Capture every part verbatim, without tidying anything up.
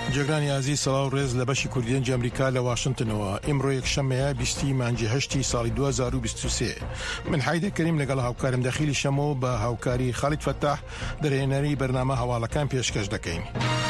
جگرانی عزیز سلااو ڕێز لە بەشی کوردیەنجی ئەمریکا لە واشنگتنەوە ئیمڕۆ یەکشەمەیە بیستی مانگی هەشتی ساڵی دوو هەزار و بیست و سێ من حیدە کەریم لەگەڵ هاوکارم دەخیلی شەمەوە بە هاوکاری خالید فەتاح دەرهێنەری بەرنامە هەواڵەکان پێشکەش دەکەین.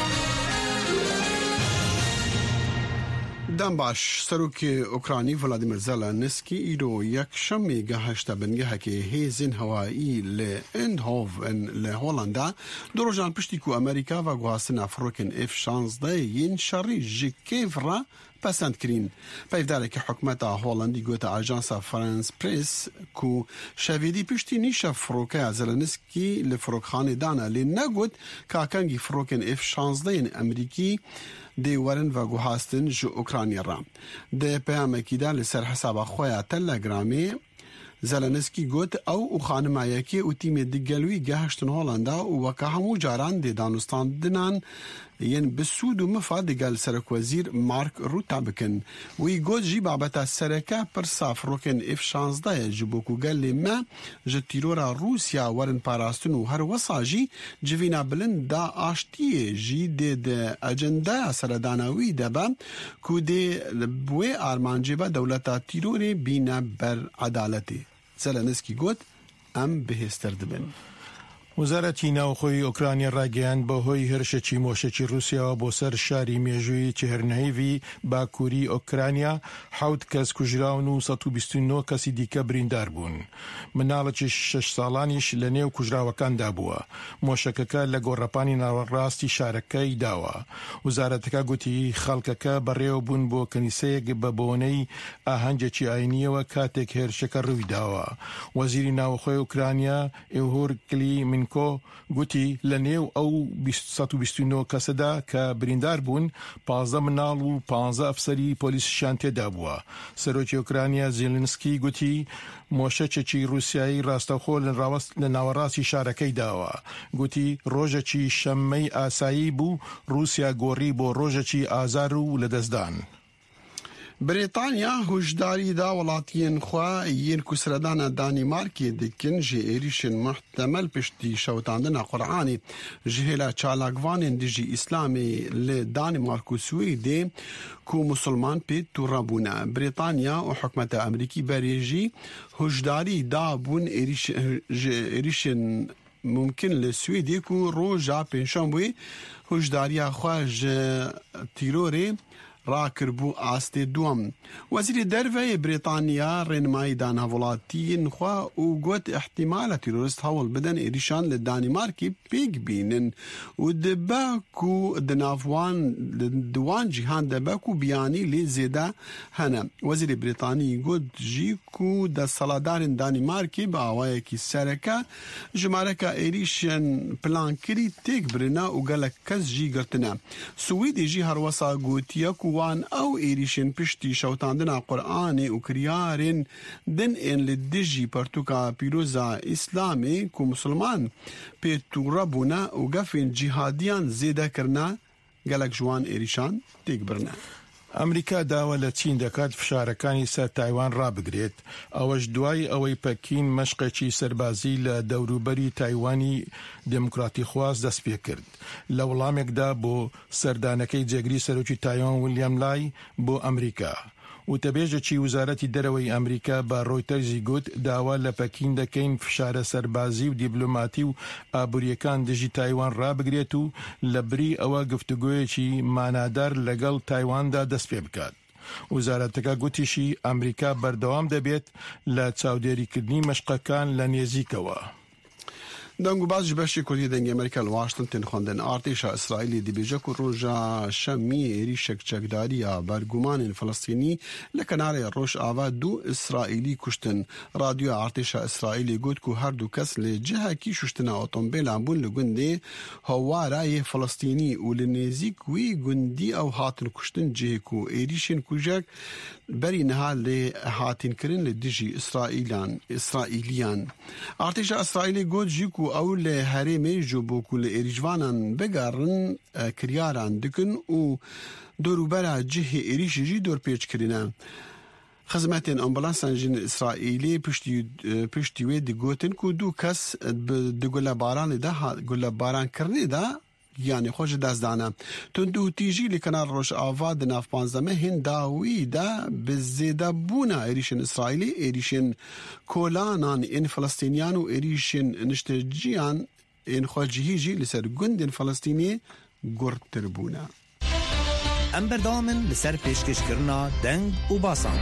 دەم باش سەرۆکی ئۆکرانی ڤلادیمیر زەلەنسکی ئیرۆ یەکشەمێ گەهەشتە بنگەهەکێ هێزن هەوایی لە ئێندهۆڤن لە هۆڵندا دو ڕۆژان پشتی کو ئەمریکا و گواستنا فڕۆکن ئێف شانزدە یین شەڕی ژی کێڤڕە پەسەند کرین. پەیدارێکی حکومەتە هۆڵندی گوتە ئاژانسا فرانس پرێس کو شەڤێدی پشتی نیشە فڕۆکەیە زەلەنسکی لە فڕۆکخانێدانە لێ نەگوت کاکەنگی فڕۆکن ئێف شانزدە یین ئەمریکی دیوارن و گوهاستن جو اوکراینی را ده پیامکیدا لسر حساب خویا تلگرامی زلنسکی گوت او او خانمایکی او تیم دیگلوی گهشتن هولندا و وکه همو جاران دی دانستان دنان ین بسود و مفاد گل سرک وزیر مارک روتا بکن وی گوت جی بابتا سرکه پر صاف روکن اف شانزده جبوکو گل ما جتیرورا روسیا ورن پاراستن و هر وصاجی جوینا بلند دا آشتیه جی دی ده اجنده سردانوی دبا کو دی بوی آرمانجی با دولتا تیروری بینا بر عدالتی. زلنسکی گوت ام بهستر دبن. وزارەتی ناوخۆی ئۆکرانیا ڕاگەیاند بەهۆی هێرشێکی مۆشێکی رووسیاوە بۆ سەر شاری مێژووی چهرنەیڤی باکووری ئۆکرانیا حەوت کەس کوژراون و سەد و بیست و نۆ کەسی دیکە بریندار بوون. مناڵێکی شەش ساڵانیش لە نێو کوژراوەکاندا بووە. مۆشەکەکە لە گۆڕەپانی ناوەڕاستی شارەکەی داوە. وزارەتەکە گوتی خەڵکەکە بەڕێوە بوون بۆ کەنیسەیەک بە بۆنەی ئاهەنگێکی ئاینیەوە کاتێک هێرشەکە ڕووی داوە. وەزیری ناوخۆی ئۆکرانیا ئێهۆر کلی من کو گوتی لە نێو ئەو سەد و بیست و نۆ کەسەدا کە بریندار بوون پانزدە مناڵ و پانزدە ئەفسەری پۆلیسیشیان تێدا بووە. سەرۆکی ئۆکرانیا زێلنسکی گوتی مۆشەچێکی رووسیایی ڕاستەوخۆ لە ناوەڕاستی شارەکەی داوە. گوتی ڕۆژێکی شەممەی ئاسایی بوو رووسیا گۆڕی بۆ ڕۆژێکی ئازار و لەدەستدان. بریتانیا هشداری دا ولاتین خوا یین کسردان دانیمارکی دکن جی ایریشن محتمل پشتی شوتاندن قرآنی جهلا چالاگوان دیجی اسلامی ل دانیمارک و سویدی کو مسلمان پی تورابونا. بریتانیا و حکومت امریکی بریجی هشداری دا بون ایریشن ممکن لسویدی کو روژا پنشنبوی هشداری خواج تیروری راکر بو آسته دوم. وزیر دروی بریتانیا رنمای دان هولاتین خوا او گوت احتمال تیروریست هول بدن ایریشان لدانیمارکی پیگ بینن و دباکو دنافوان دوان جهان دباکو بیانی لی زیده هنه. وزیر بریتانی گوت جی کو دا سالادارن دانیمارکی با آوائی کی سرکا جمارکا ایریشن پلان کری تیگ برنا و گلک کس جی گرتنا. سویدی جی هر وصا گوتیا کو وان او ایریشن پشتی شوتاندنا قرآن و کریارن دن این لدجی پرتوکا پیروزا اسلامی کو مسلمان پیتورا بونا و گفین جهادیان زیده کرنا گلک جوان ایریشان تیگ برنا. ئەمریکا داوە لە چین دەکات فشارەکانی سەر تایوان ڕابگرێت. ئەوەش دوای ئەوەی پەکین مەشقێکی سەربازی لە دەوروبەری تایوانی دموکراتی خواست دەست پێ کرد. لە وەڵامێکدا بۆ سەردانەکەی جێگری سەرۆکی تایوان ویلیام لای بۆ ئەمریکا. وتەبێژێکی وزارەتی دەرەوەی ئەمریکا بە ڕۆیتەرزی گوت داوا لە پەکین دەکەین فشارە سەربازی و دیبلۆماتی و ئابوووریەکان دژی تایوان ڕابگرێت و لە بری ئەوە گفتوگۆیەکی مانادار لەگەڵ تایواندا دەست پێ بکات. وزارەتەکە گوتیشی ئەمریکا بەردەوام دەبێت لە چاودێریکردنی مەشقەکان لە نێزیکەوە. دنگو باز جبشی کلی دنگ امریکا واشنگتن خواندن ارتش اسرائیلی دی بیجا کو روژا شمی ایری شکچکداری یا برگومان فلسطینی لکنار روش آوا دو اسرائیلی کشتن. رادیو ارتش اسرائیلی گفت کو هر دو کس لجهه کی ششتن اتومبیل امبول لگنده هوارای فلسطینی و لنزیک وی گندی او هاتن کشتن جه کو ایریشن کوجک بری نهال هاتن کرن لدیجی اسرائیلیان اسرائیلیان. ارتش اسرائیلی گفت جیکو اول هرمی جبوکو لإریجوانان بگارن کریاران دکن و دوروبرا جه ایریش جی دور پیچ کرنه. خدمتین امبولانسان جن اسرائیلی پشتی پشتیوی دی گوتن کو دو کس دو گل باران ده گل باران کرنی ده گیانی خوش دست دانه تندو تیجی لکنار روش آواد ناف پانزدمه هنداوی دا بزیده بونا ایریشن اسرائیلی ایریشن کولانان این فلسطینیان و ایریشن نشتجیان این خواجهی جی لسر گند فلسطینی گرد تربونا ام بردامن لسر پیشکش کرنا دنگ و باسان.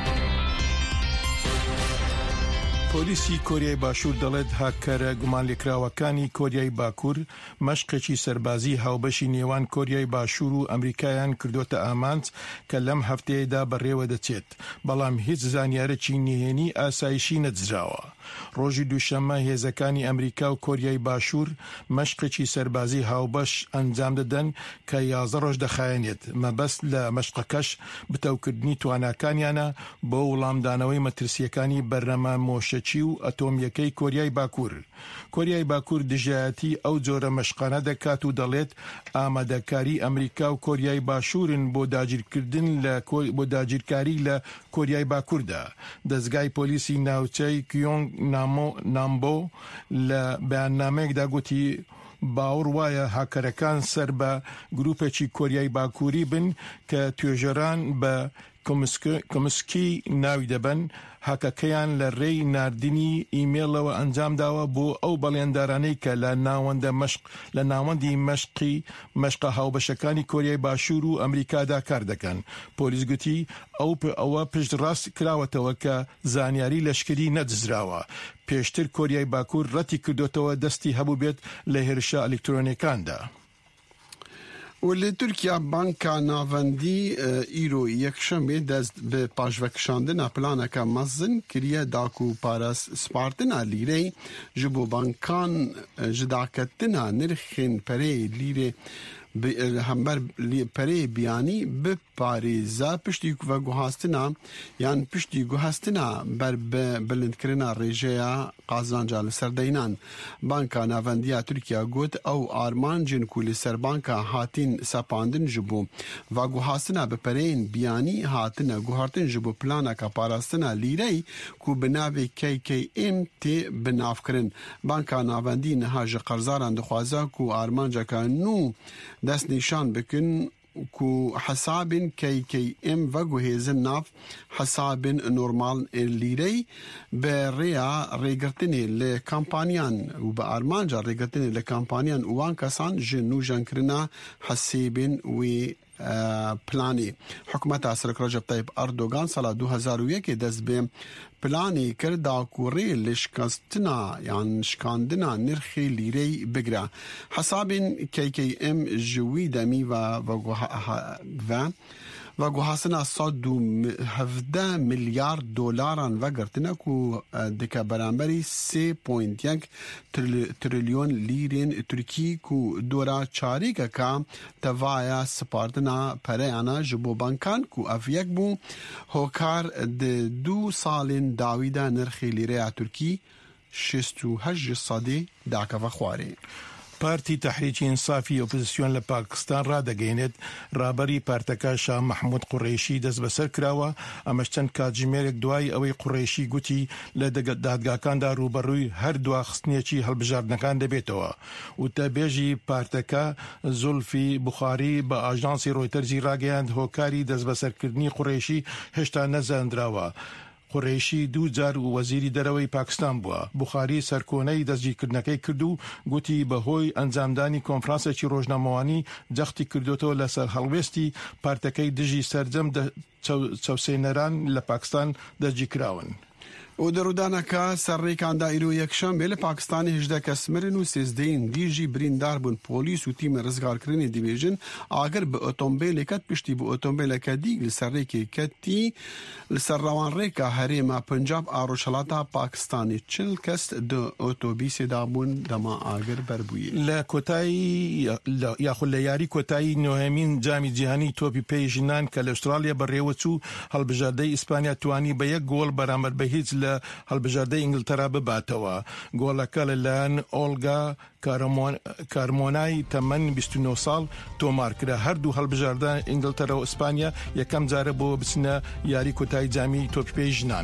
پۆلیسی کۆریای باشوور دەڵێت هاکەرە گومان لێکراوەکانی کۆریای باکوور مەشقێکی سەربازی هاوبەشی نێوان کۆریای باشوور و ئەمریکایان کردوتە ئامانج کە لەم هەفتەیەدا بەڕێوە دەچێت، بەڵام هیچ زانیارێکی نهێنی ئاسایشی نەدزراوە. ڕۆژی دووشەممە هێزەکانی ئەمریکا و کۆریای باشوور مەشقێکی سەربازی هاوبەش ئەنجام دەدەن کە یازدە ڕۆژ دەخایەنێت. مەبەست لە مەشقەکەش بتەوکردنی تواناکانیانە بۆ وڵامدانەوەی مەترسیەکانی بەرنامە مۆشەچی و ئەتۆمیەکەی کۆریای باکوور. کۆریای باکوور دژایەتی ئەو جۆرە مەشقانە دەکات و دەڵێت ئامادەکاری ئەمریکا و کۆریای باشوورن بۆ داگیرکردن لە بۆ داگیرکاری لە کۆریای باکووردا. دەستگای پۆلیسی ناوچەی کیۆنگ نامبۆ لە بەیاننامەیەکدا گوتی باوەڕ وایە هاکەرەکان سەر بە گروپێکی کۆریای باکووری بن کە توێژەران بە کۆمسکی ناوی دەبن. هاکەکەیان لە ڕێی ناردنی ئیمێڵەوە ئەنجام داوە بۆ ئەو بەڵێندارانەی کە لە ناوەندە مەشق لە ناوەندی مەشقی مەشقە هاوبەشەکانی کۆریای باشوور و ئەمریکادا کار دەکەن. پۆلیس گوتی ئەو ئەوە پشت ڕاست کراوەتەوە کە زانیاری لەشکری نەدزراوە. پێشتر کۆریای باکوور ڕەتی کردوتەوە دەستی هەبوو بێت لە هێرشە ئەلکترۆنیەکاندا. ولی ترکیه بانکا ناوندی ایرو یک شنبه دست به پاژوکشاندن پلانه که مزن کریه داکو پارس سپارتنا لیره جبو بانکان جداکتنا نرخین پره لیره همبر پره بیانی به پاریزا پشتی و گوهاستنا یان پشتی گوهاستنا بر بلندکرنا ریجیا قازانجا لسردینان. بانکا ناوندیا ترکیه گوت او آرمان جن کولی سر بانکا هاتین سپاندن جبو و گوهاستنا به پرین بیانی هاتنا گوهارتن جبو پلانا کا پاراستنا لیره کو بناوی کی کی ام تی بناف کرن. بانکا ناوندی نهاج قرضاران دخوازا کو آرمان جا نو دست نشان بکن کو حساب کی کی ام و گوهیزن ناف حساب نورمال لیری به ریا ریگرتنی لکامپانیان و به آرمانجا ریگرتنی لکامپانیان وان کسان جنو جنکرنا حسیبین و پلانی. حکومت سرک رجب طیب اردوغان سال دو هزار و یک دست به پلانی کرد کوری لشکستنا یان شکاندنا نرخی لیری بگره. حساب کی کی ام جوی دمی و و و و گوهاسنا صد و هفده میلیارد دلاران و گرتنا کو دکا برانبری سه پوینت یک تریلیون لیرین ترکی کو دورا چاری که توایا سپاردنا پره انا جبو بانکان کو افیک بو هوکار د دو سالین داویدا نرخی لیره ترکی شست و هشت صدی داکا و خواری. پارتی تحریکی انصافی اپوزیسیون لە پاکستان ڕادەگەینێت ڕابەری پارتەکە شاه محمود قوڕیشی دەست بەسەر کراوە. ئەمەش چەند کاتژمێرێک دوای ئەوەی قوڕیشی گوتی لە دادگاکاندا ڕوبەڕووی هەر دواخستنیەکی هەڵبژاردنەکان دەبێتەوە. وتەبێژی پارتەکە زولفی بوخاری بە ئاژانسی ڕۆیتەرزی ڕاگەیاند هۆکاری دەست بەسەرکردنی قوڕیشی هێشتا نەزاندراوە. قوڕیشی دوو جار و وەزیری دەرەوەی پاکستان بووە. بوخاری سەرکۆنەی دەستگیرکردنەکەی کرد و گوتی بەهۆی ئەنجامدانی کۆنفرانسێکی ڕۆژنامەوانی جەختی کردوتەوە لەسەر هەڵوێستی پارتەکەی دژی سەرجەم چەوسێنەران لە پاکستان دەستگیر کراون. و درودانکا سرریکان دایرو یکشنبه ل پاکستان هجده کس مرن و سیزدهین دیجی بریندار بون پولیس و تیم رزگارکردنی دیویژن آگر به اتومبیل کت پشتی به اتومبیل کدی لسرریکی کتی لسر روان ریکا هریما پنجاب آروشلاتا پاکستانی چل کس دو اتوبیس دابون دما آگر بربویی لکوتایی یا خلیاری کوتایی نوهمین جامی جهانی توپی پیجنان که استرالیا بریوچو هەڵبژاردەی ئیسپانیا توانی بە یەک گۆڵ بەرامبەر بە هیچ لە هەڵبژاردەی ئینگلتەرا بباتەوە. گۆڵەکە لەلایەن ئۆلگا کارمۆنای تەمەن بیست و نۆ ساڵ تۆمار کرا. هەردوو هەڵبژاردە ئینگلتەرا و ئیسپانیا یەکەم جارە بۆ بچنە یاری کۆتایی جامی تۆپی ژنان.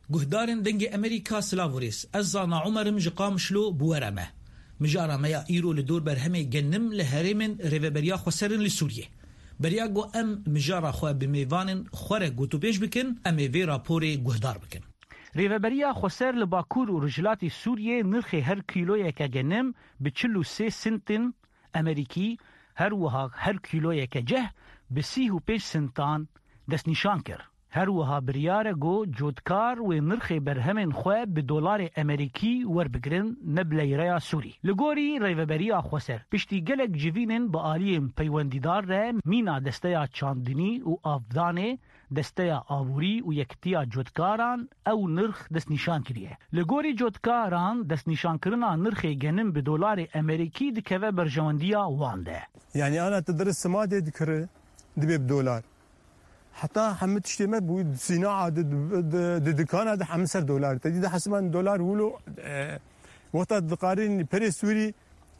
گهدارن دنگ امریکا سلاوریس از زانا عمرم جقام شلو بورمه مجارا میا ایرو لدور برهمه گنم لهرمن ریوبریا خسرن لسوریه بریا گو ام مجارا خو بمیوانن خوره گوتو پیش بکن ام وی راپور گهدار بکن. ریوبریا خسر لباکور و رجلاتی سوریه نرخ هر کیلویه که گنم به چهل و سه سنتن امریکی هر وها هر کیلویه که جه به سی و پنج سنتان دست نشان کر. هر وها بریاره گو جودکار و نرخ برهمن خواه به دلار امریکی ور بگرن نبلیره سوری. لگوری ریوبریا خسر پشتی گلک جوینن با آلیم پیوندیدار ره مینا دسته چاندنی و آفدانه دسته آبوری و یکتیا جودکاران او نرخ دست نشان کریه. لگوری جودکاران دست نشان کرنا نرخ گنم به دلار امریکی دکوه برجواندیا وانده. يعني أنا تدرس سمادة ذكر دبي بدولار حتى حمد اشتمت بود صناعة دكان هذا خمسة دولار تجد حسب دولار ولو وقت القارين بري سوري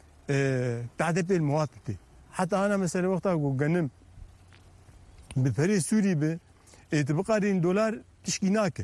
تعدي المواطن حتى أنا مثلا وقت أقول جنم ببري سوري ب تبقارين دولار تشكيناك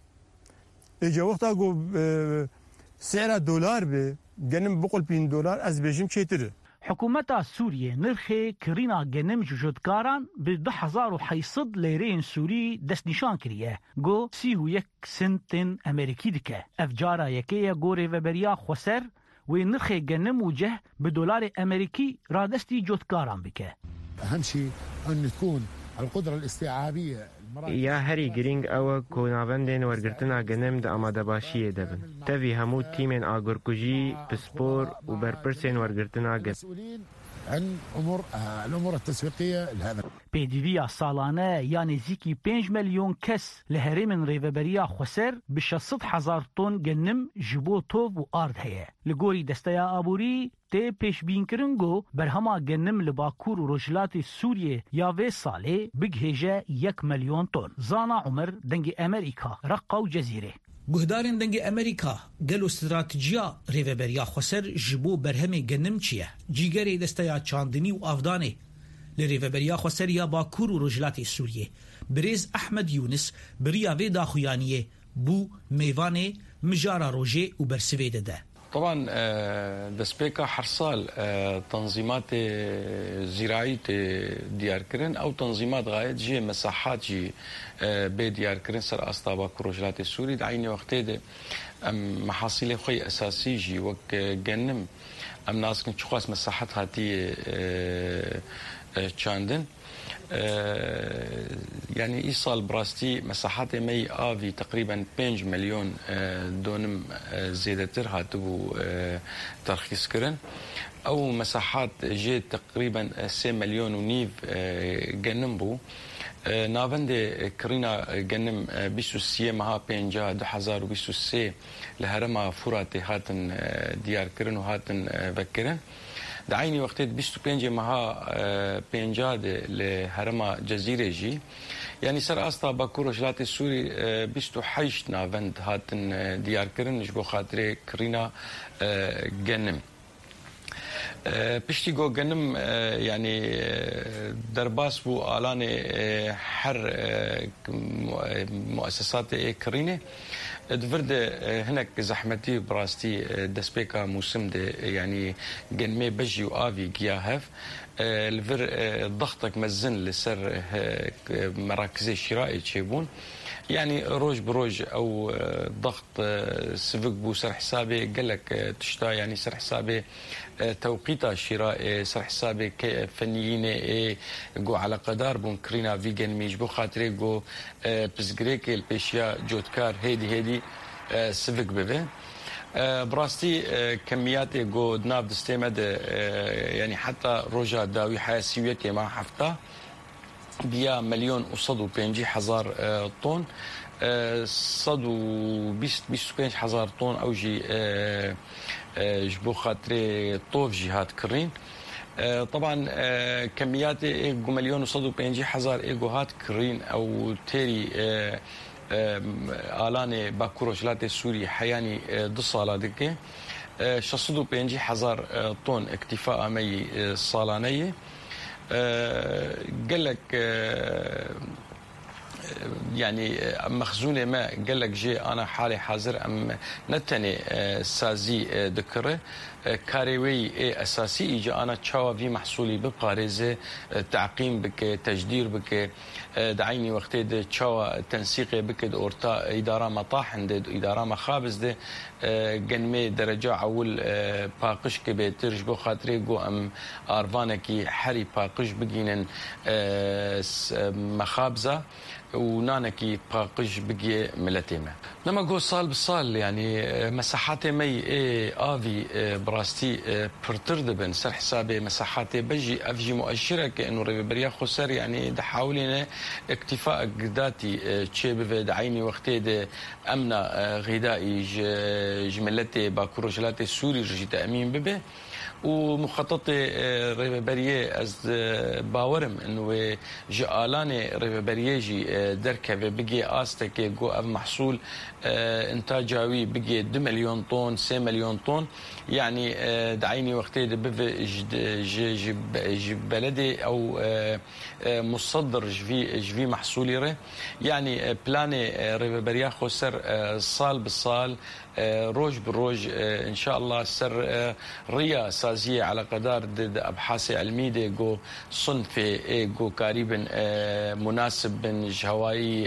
إجا وقت أقول سعر دولار ب جنم بقول بين دولار از بيجم شيتره. حکومت سوریه نرخ کرینا گنم جودکاران به ده هزار و هشتصد لیره سوری دست نشان کریه گو سی و یک سنتن امریکی دکه افجارا یکیه گو ریوبریا خسر و نرخ گنم وجه به دلار امریکی را دستی جودکاران بکه. اهم شيء ان تكون القدره الاستيعابيه یا هری گرینگ او کوناوندین ورگرتنا گنم د آماده باشیه دبن تاوی همو تیمن آگرکوژی پسپور و برپرسین ورگرتنا گنم عن امور الامور التسويقيه لهذا بيديفيا سالانه يعني زيكي خمسة مليون كس لهرمن ريفبريا خسر بشصد هزار طن گنم جبو توف و ارد هي لگوري دستيا ابوري تي پیش بین کرنگو برهما گنم لباکور و رجلات سوریه یا وی ساله بگهجه یک میلیون طن. زانا عمر دنگ امریکا رقا و جزیره. گهدارن دنگ امریکا گلو استراتیجیا ریوبریا خسر جبو برهمه گنم چیه جیگری دستیا چاندنی و آفدانه لریوبریا خسر یا باکور و رجلات سوریه بریز احمد یونس بریا وی داخویانیه بو میوانه مجارا روژه و برسویده ده. طبعا دسبيكا حرصال تنظيمات زراعية ديار كرن او تنظيمات غاية جي مساحات جي بديار كرن سر اسطابا كروجلات السوري دعيني وقتي ده محاصيل خوي اساسي جي وك جنم ام ناس كن تشخاص مساحات هاتي تشاندن يعني إيصال براستي مساحات مي آفي تقريبا خمسة مليون دونم زيادتر هاتبو ترخيص كرن أو مساحات جيت تقريبا سي مليون ونيف جنمبو نافند كرينا جنم بيسو سي مها بينجا دو حزار وبيسو سي لهرما فراتي هاتن ديار كرن وهاتن فكرن دعيني وقتت بيستو بينجي مها بينجاد لهرما جزيرة جي يعني سر أستا باكور رجلات السوري بيستو حيش نافند هاتن ديار كرن نشبو خاطري كرينا جنم بيشتي جو جنم يعني درباس بو آلان حر مؤسسات كرينة دفرد هناك زحمتي براستي دسبيكا موسم ده يعني جنمي بجي وآفي جياهف الفر ضغطك مزن لسر مراكزي شرائي تشيبون يعني روج بروج او ضغط سفك بو سر حسابي قال لك تشتا يعني سر حسابي توقيتا شراء سر حسابي فنيين جو على قدار بون كرينا فيجن ميجبو خاطري جو بسجريك البيشيا جوتكار هيدي هيدي سفك ببه براستي كميات جو دناف دستيمد يعني حتى روجا داوي حاسيويتي مع حفتا بيا مليون وصدو بينجي حزار طن صدو بيست بيست بينج حزار طن او جي جبو خاطري طوف جهات كرين طبعا كميات ايجو مليون وصدو بينجي حزار ايجو هات كرين او تيري آلان باكوروجلات السوري حياني دو صالة دكي شصدو بينجي حزار طن اكتفاء مي صالانية قال لك يعني مخزونه ما قال لك جي انا حالي حاضر ام نتني سازي ذكره كاريوي اساسي اجى انا تشاوا في محصولي بباريزه تعقيم بك تجدير بك دعيني وقت تشاوا تنسيقي بك اورتا اداره مطاح عند اداره مخابز ده جنمي درجه اول باقش كبه ترج بو خاطري جو ام ارفانكي حري باقش بجينن مخابزه ونانكي باقش بقي ملتيمه لما جو صال بالصال يعني مساحات مي اي افي براستي برتردبن سر حسابي مساحات بجي افجي مؤشره كانه ريبريا خسر يعني دحاولنا اكتفاء ذاتي تشيب دعيني وقتي امنا غذائي جملتي باكروجلاتي السوري رجي تامين ببه ومخططي ريبريا از باورم انه جالاني ريبريا جي دركه بقي استك جو اف محصول انتاجاوي بقي اثنين مليون طن ثلاثة مليون طن يعني دعيني وقتي جب بلدي او مصدر جفي جفي محصولي يعني بلاني ريبريا خسر صال بالصال روج بالروج ان شاء الله سر ريا سازيه على قدر ابحاث علميه جو صنفي جو قريبا مناسب بين جهواي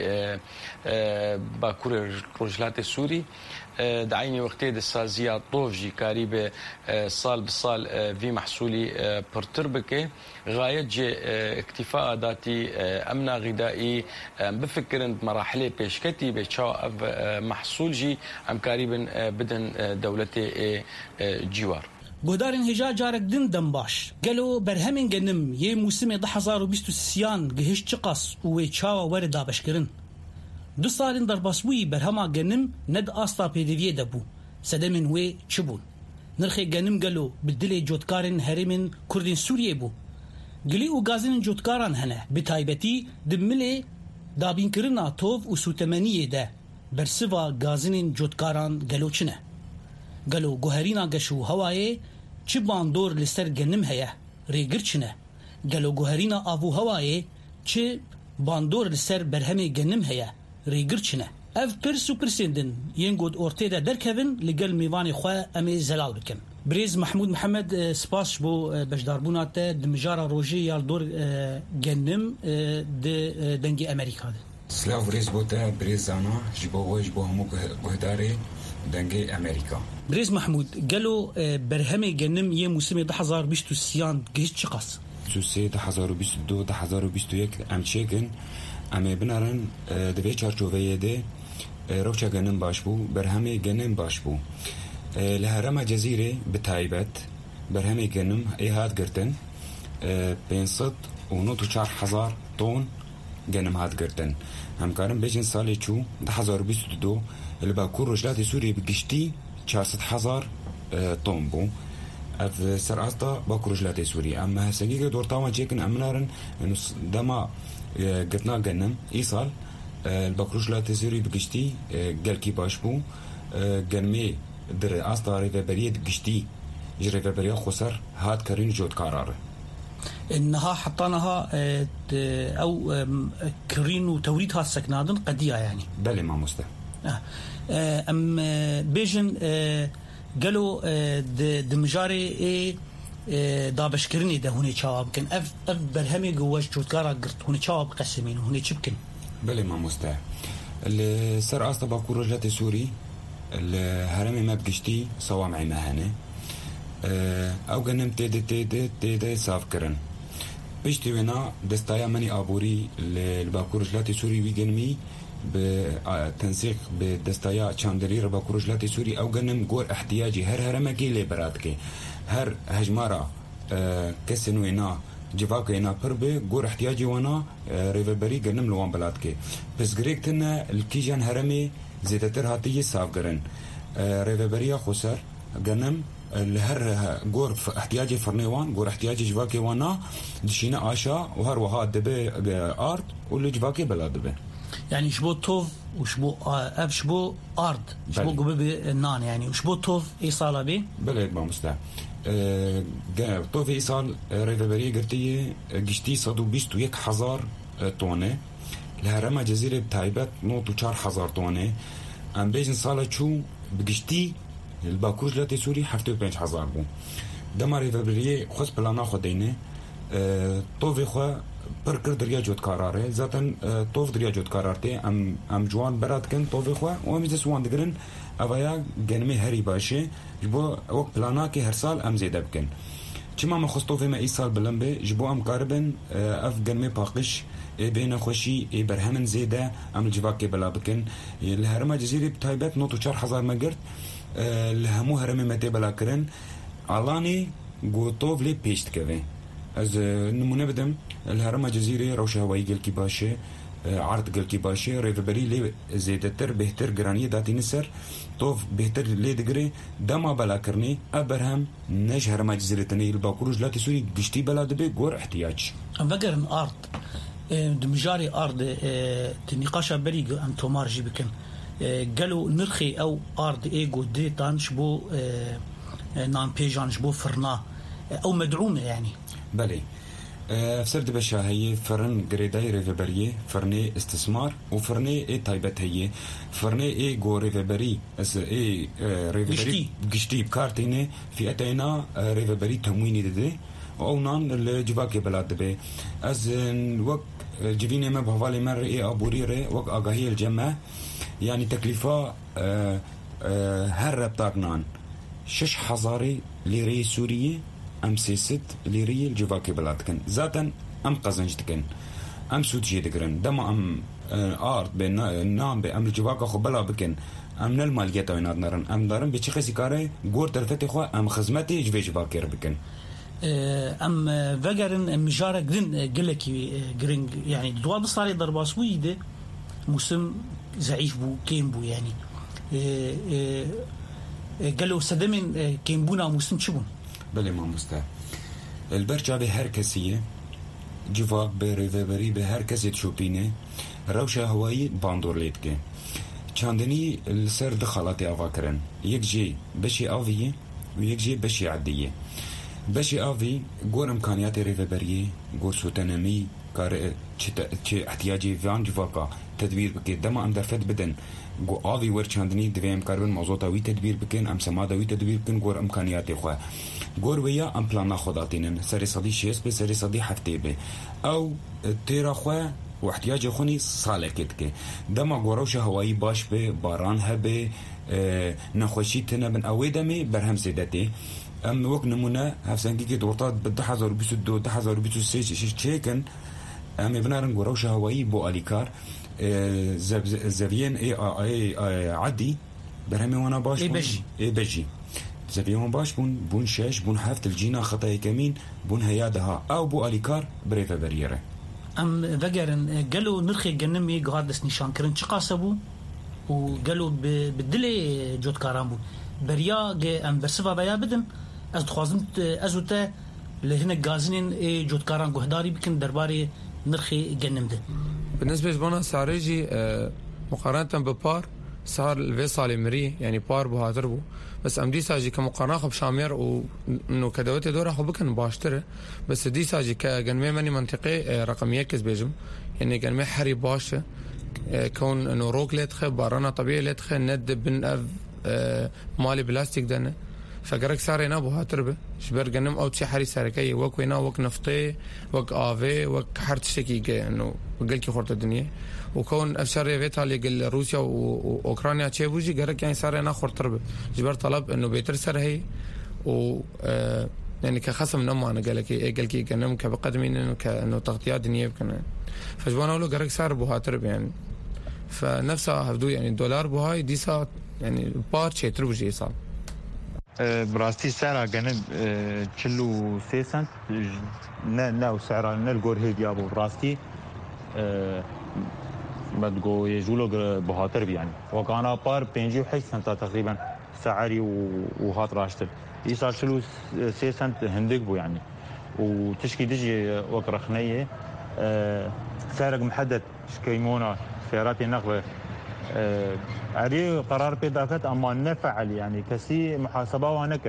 باكور روجلات السوري دعيني وقتي السازيه طوفجي قريبه صال بصال في محصولي برتربكه غايه جي اكتفاء ذاتي امنا غذائي بفكر مراحل بيشكتي بتشاو محصول جي ام قريبا بدن دولتي جوار گودارن هجا جارك دن دنباش قالوا برهمن جنم يه موسم ألفين وعشرين گهش چقاس و چاوا وردا بشکرن دو سالن در باسوی برهما گنم ند آستا پیدویه دبو سدمن و چبون نرخ گنم گلو بدل جوتکارن هرمن کردین سوریه بو گلی او گازن جوتکاران هنه بتایبتی دمله دابین کرنا توف و سوتمنیه ده برسوا گازن جوتکاران گلو چنه گلو گوهرینا گشو هوایه چی باندور لسر گنم هیا ریگر چنه گلو گوهرینا آبو هوایه چی باندور لسر برهمه گنم هیا ریگر چنه اف پرسو پرسندن ینگود ارتدا درکوین لگل میوان خواه امی زلال بکن بريز محمود محمد سپاس بو بجداربونات دمجارا روجي يال دور جنم د دنجي امريكا سلاو بريز بوتا بريز انا جبو وج بو همو گهداري دنجي امريكا بريز محمود قالوا برهمي جنم يه موسم ألفين وعشرين جيش چقاس سوسي ألفين وعشرين ألفين وعشرين ام چيكن ام بنارن دوی چارچوبه ده روچا گنم باش بو برهمي جنم باش بو لهرم جزيرة بتايبت برهمي جنم اي هاد قرتن بينصد ونوتو چار حزار طون جنم هاد قرتن هم كارم بيجن سالي چو ده حزار بيست دو اللي باكور رجلات سوري بقشتي چارست حزار طون بو اف سر استا باكور رجلات سوري اما هسنجي دورتاما جيكن امنارن انو دما قرتنا جنم ايصال الباكور رجلات سوري بقشتي قلكي باش بو جنمي در استا ريفبريه قشتي ريفبريه خسر هاد كارين جود قرار انها حطانها او كرين وتوريدها السكنادن قضيه يعني بلي ما مسته ام بيجن قالوا دمجاري اي دابشكرني ده هوني شباب كان اف اف برهمي جواش جود قرار قرت هوني شباب قسمين هوني شبكن بلي ما مسته السر استا باكور رجلات سوري الهرمي ما بقشتي صوامعي مهانة او قنم تيدي تيدي تيدي صاف كرن بشتي وينا دستايا مني آبوري الباكور رجلاتي سوري ويقنمي بتنسيق بدستايا چاندري الباكور رجلاتي سوري او قنم قور احتياجي هر هرمه كي براتكي هر هجمارا كسن وينا جواك هنا بربي قور احتياجي وانا ريفبري قنم لوان بلاتكي بس قريك تنا الكيجان هرمي زيادتر هاتي صاف قرن ريفبريا خسر قنم لهر قور احتياجي فرنيوان قور احتياجي جواكي وانا دشينا آشا وهر وها دبي ارض واللي جواكي بلا دبي يعني شبو توف وشبو اب شبو ارض شبو قبل النان يعني وشبو توف ايصاله بي بلا ما مستع اه توف ايصال ريفبريا قرتي قشتي صدو بيستو يك حزار طونه الهرم جزيرة بتايبت نوت وشار حزار طونة ام بيجن صالة شو بقشتي الباكوش لاتي سوري حفتو بينش حزار بو دماري فبريه خص بلانا خدينه اه طوفي خوا بركر دريا جوت قراره ذاتن اه طوف دريا جوت قرارتي ام ام جوان برات كن طوفي خوا وميز سوان دغرن اويا جنمي هري باشي جبو وقت بلانا كي هر سال ام زيد بكن چما ما خص طوفي ما اي سال بلمبه جبو ام قربن اه اف جنمي باقش اي بين خوشي اي برهمن زيده ام الجواكي بلا بكن الهرم جزيره بتايبت نوت وشار حزار مقرت اه الهمو هرم متي بلا كرن علاني قوطوف لي بيشت كذا از نمونه بدم الهرم جزيره روش هوائي قلكي باشه عرض قلكي باشه ريفبري لي زيدتر بهتر جرانيه داتي نسر طوف بهتر لي دغري دما بلا كرني ابرهم نج هرم جزيره تني الباكوروج لا تسوري قشتي بلا دبي غور احتياج فكرن ارض دمجاري ارض تنقاشا بريق ام تومار جيبكن قالوا نرخي او ارض ايجو ديتان شبو نان بيجان جبو فرنا او مدعومه يعني بلي أه سرد بشا هي فرن جريداي ريفبريه فرني استثمار وفرني اي تايبت هي فرني اي جو ريفبري اس اي أه ريفبري قشتي بكارتيني في اتينا أه ريفبري تمويني ددي او نان الجواكي بلاد بي از وقت جبيني ما بحوالي مر اي ابوريري وقت اغاهي الجمع يعني تكلفه أه أه هر بتاقنان شش حزاري ليري سورية ام سيست ليري الجواكي بلادكن ذاتا ام قزنجتكن ام سوتجي دقرن دما ام ارت بين نام بام الجواكا خو بلا بكن ام نل ماليتا وينات نرن ام دارن بچي خسي كاري غور ترفتي خو ام خدمتي جوي جواكي بكن ام فجرن مجاره جرين قلكي جرين يعني دوا بصاري ضرباس ويده موسم زعيف بو كيم بو يعني قالوا سدمن كيمبونا موسم شبون بلي ما مستا البرجا بهر كسيه جواك بريفبري بهر كسي تشوبينه روشه هوائي باندور ليتكه چاندني السر دخلاتي افاكرن يك جي بشي افيه ويك جي بشي عاديه بشي افي غور امكانيات ريفبري غور سوتنمي كار تشي احتياجي فان جواكا تدبير بكي دما ام درفت بدن جو آوی ورچاندنی دویم کاربن موضوعات وی تدبیر بکن ام سمادا وی تدبیر بکن گور امکانیات خو گور ویا ام پلانا خداتینن سری صدی شیس به سری صدی هفته به او تیرا خو و احتیاج خونی سالکت که دما گوروش هوایی باش به باران هبه نخوشی تنبن اویدمی برهم زیدتی ام وقت نمونه هفسنگی که دورتات به ده هزار و بیست و دو ده هزار و بیست و سه چیکن ام بنارن گوروش هوایی بو الیکار زبيان اي اي عدي برهمي وانا باش اي بجي اي بجي زبيان باش بون بون شاش بون حفت الجينا خطاي كمين بون هيادها او بو اليكار بريفا بريره ام فجرن قالوا نرخي جنمي قادس نشان كرن قاسبو وقالوا بدلي جوت كارامبو بريا ام برسفا بيا بدن از خوازمت ازوتا لهنا غازنين اي جوت كاران قهداري بكن درباري نرخي جنمده بالنسبة لنا سعريجي مقارنة ببار صار الفيصالي مري يعني بار بهاتر بو بس ام دي ساجي كمقارنة خب شامير وانه كدوتي دورة خب بكن باشتره بس دي ساجي كجنمي مني منطقي رقم يكز بيجم يعني جنمي حري باشه كون انه روك لتخ بارانا طبيعي لتخ ند بن اف مالي بلاستيك دنه فقرك سارينا بهاتر به شبر جنم او تشي حري ساركي وك وينا وك نفطي وك افي وك حرت شكي انه قلكي خورت الدنيا وكون افشار يفيتها اللي قال روسيا واوكرانيا تشيبوجي قرك يعني سارينا خورتر به جبر طلب انه بيتر سر هي و يعني كخصم نمو انا قال لك قال لك جنم كبقدمين انه كانه تغطيات دنيا كان فجبنا له قرك سار بهاتر يعني فنفسها هبدو يعني الدولار بهاي دي ساعه يعني بار شي تربجي صار براستي سعرها جنب كيلو سي سنت نا نا سعرها نلقور هيك يابو براستي بدقو يجولو بهاتر يعني وكان بار بينجي وحش سنت تقريبا سعري وهات راشتر يصار كيلو سي سنت هندق بو يعني وتشكي دجي وك رخنيه سعرك محدد شكيمونا سيارات النقل عري قرار بيداكت اما نفعل يعني كسي محاسبه ونكر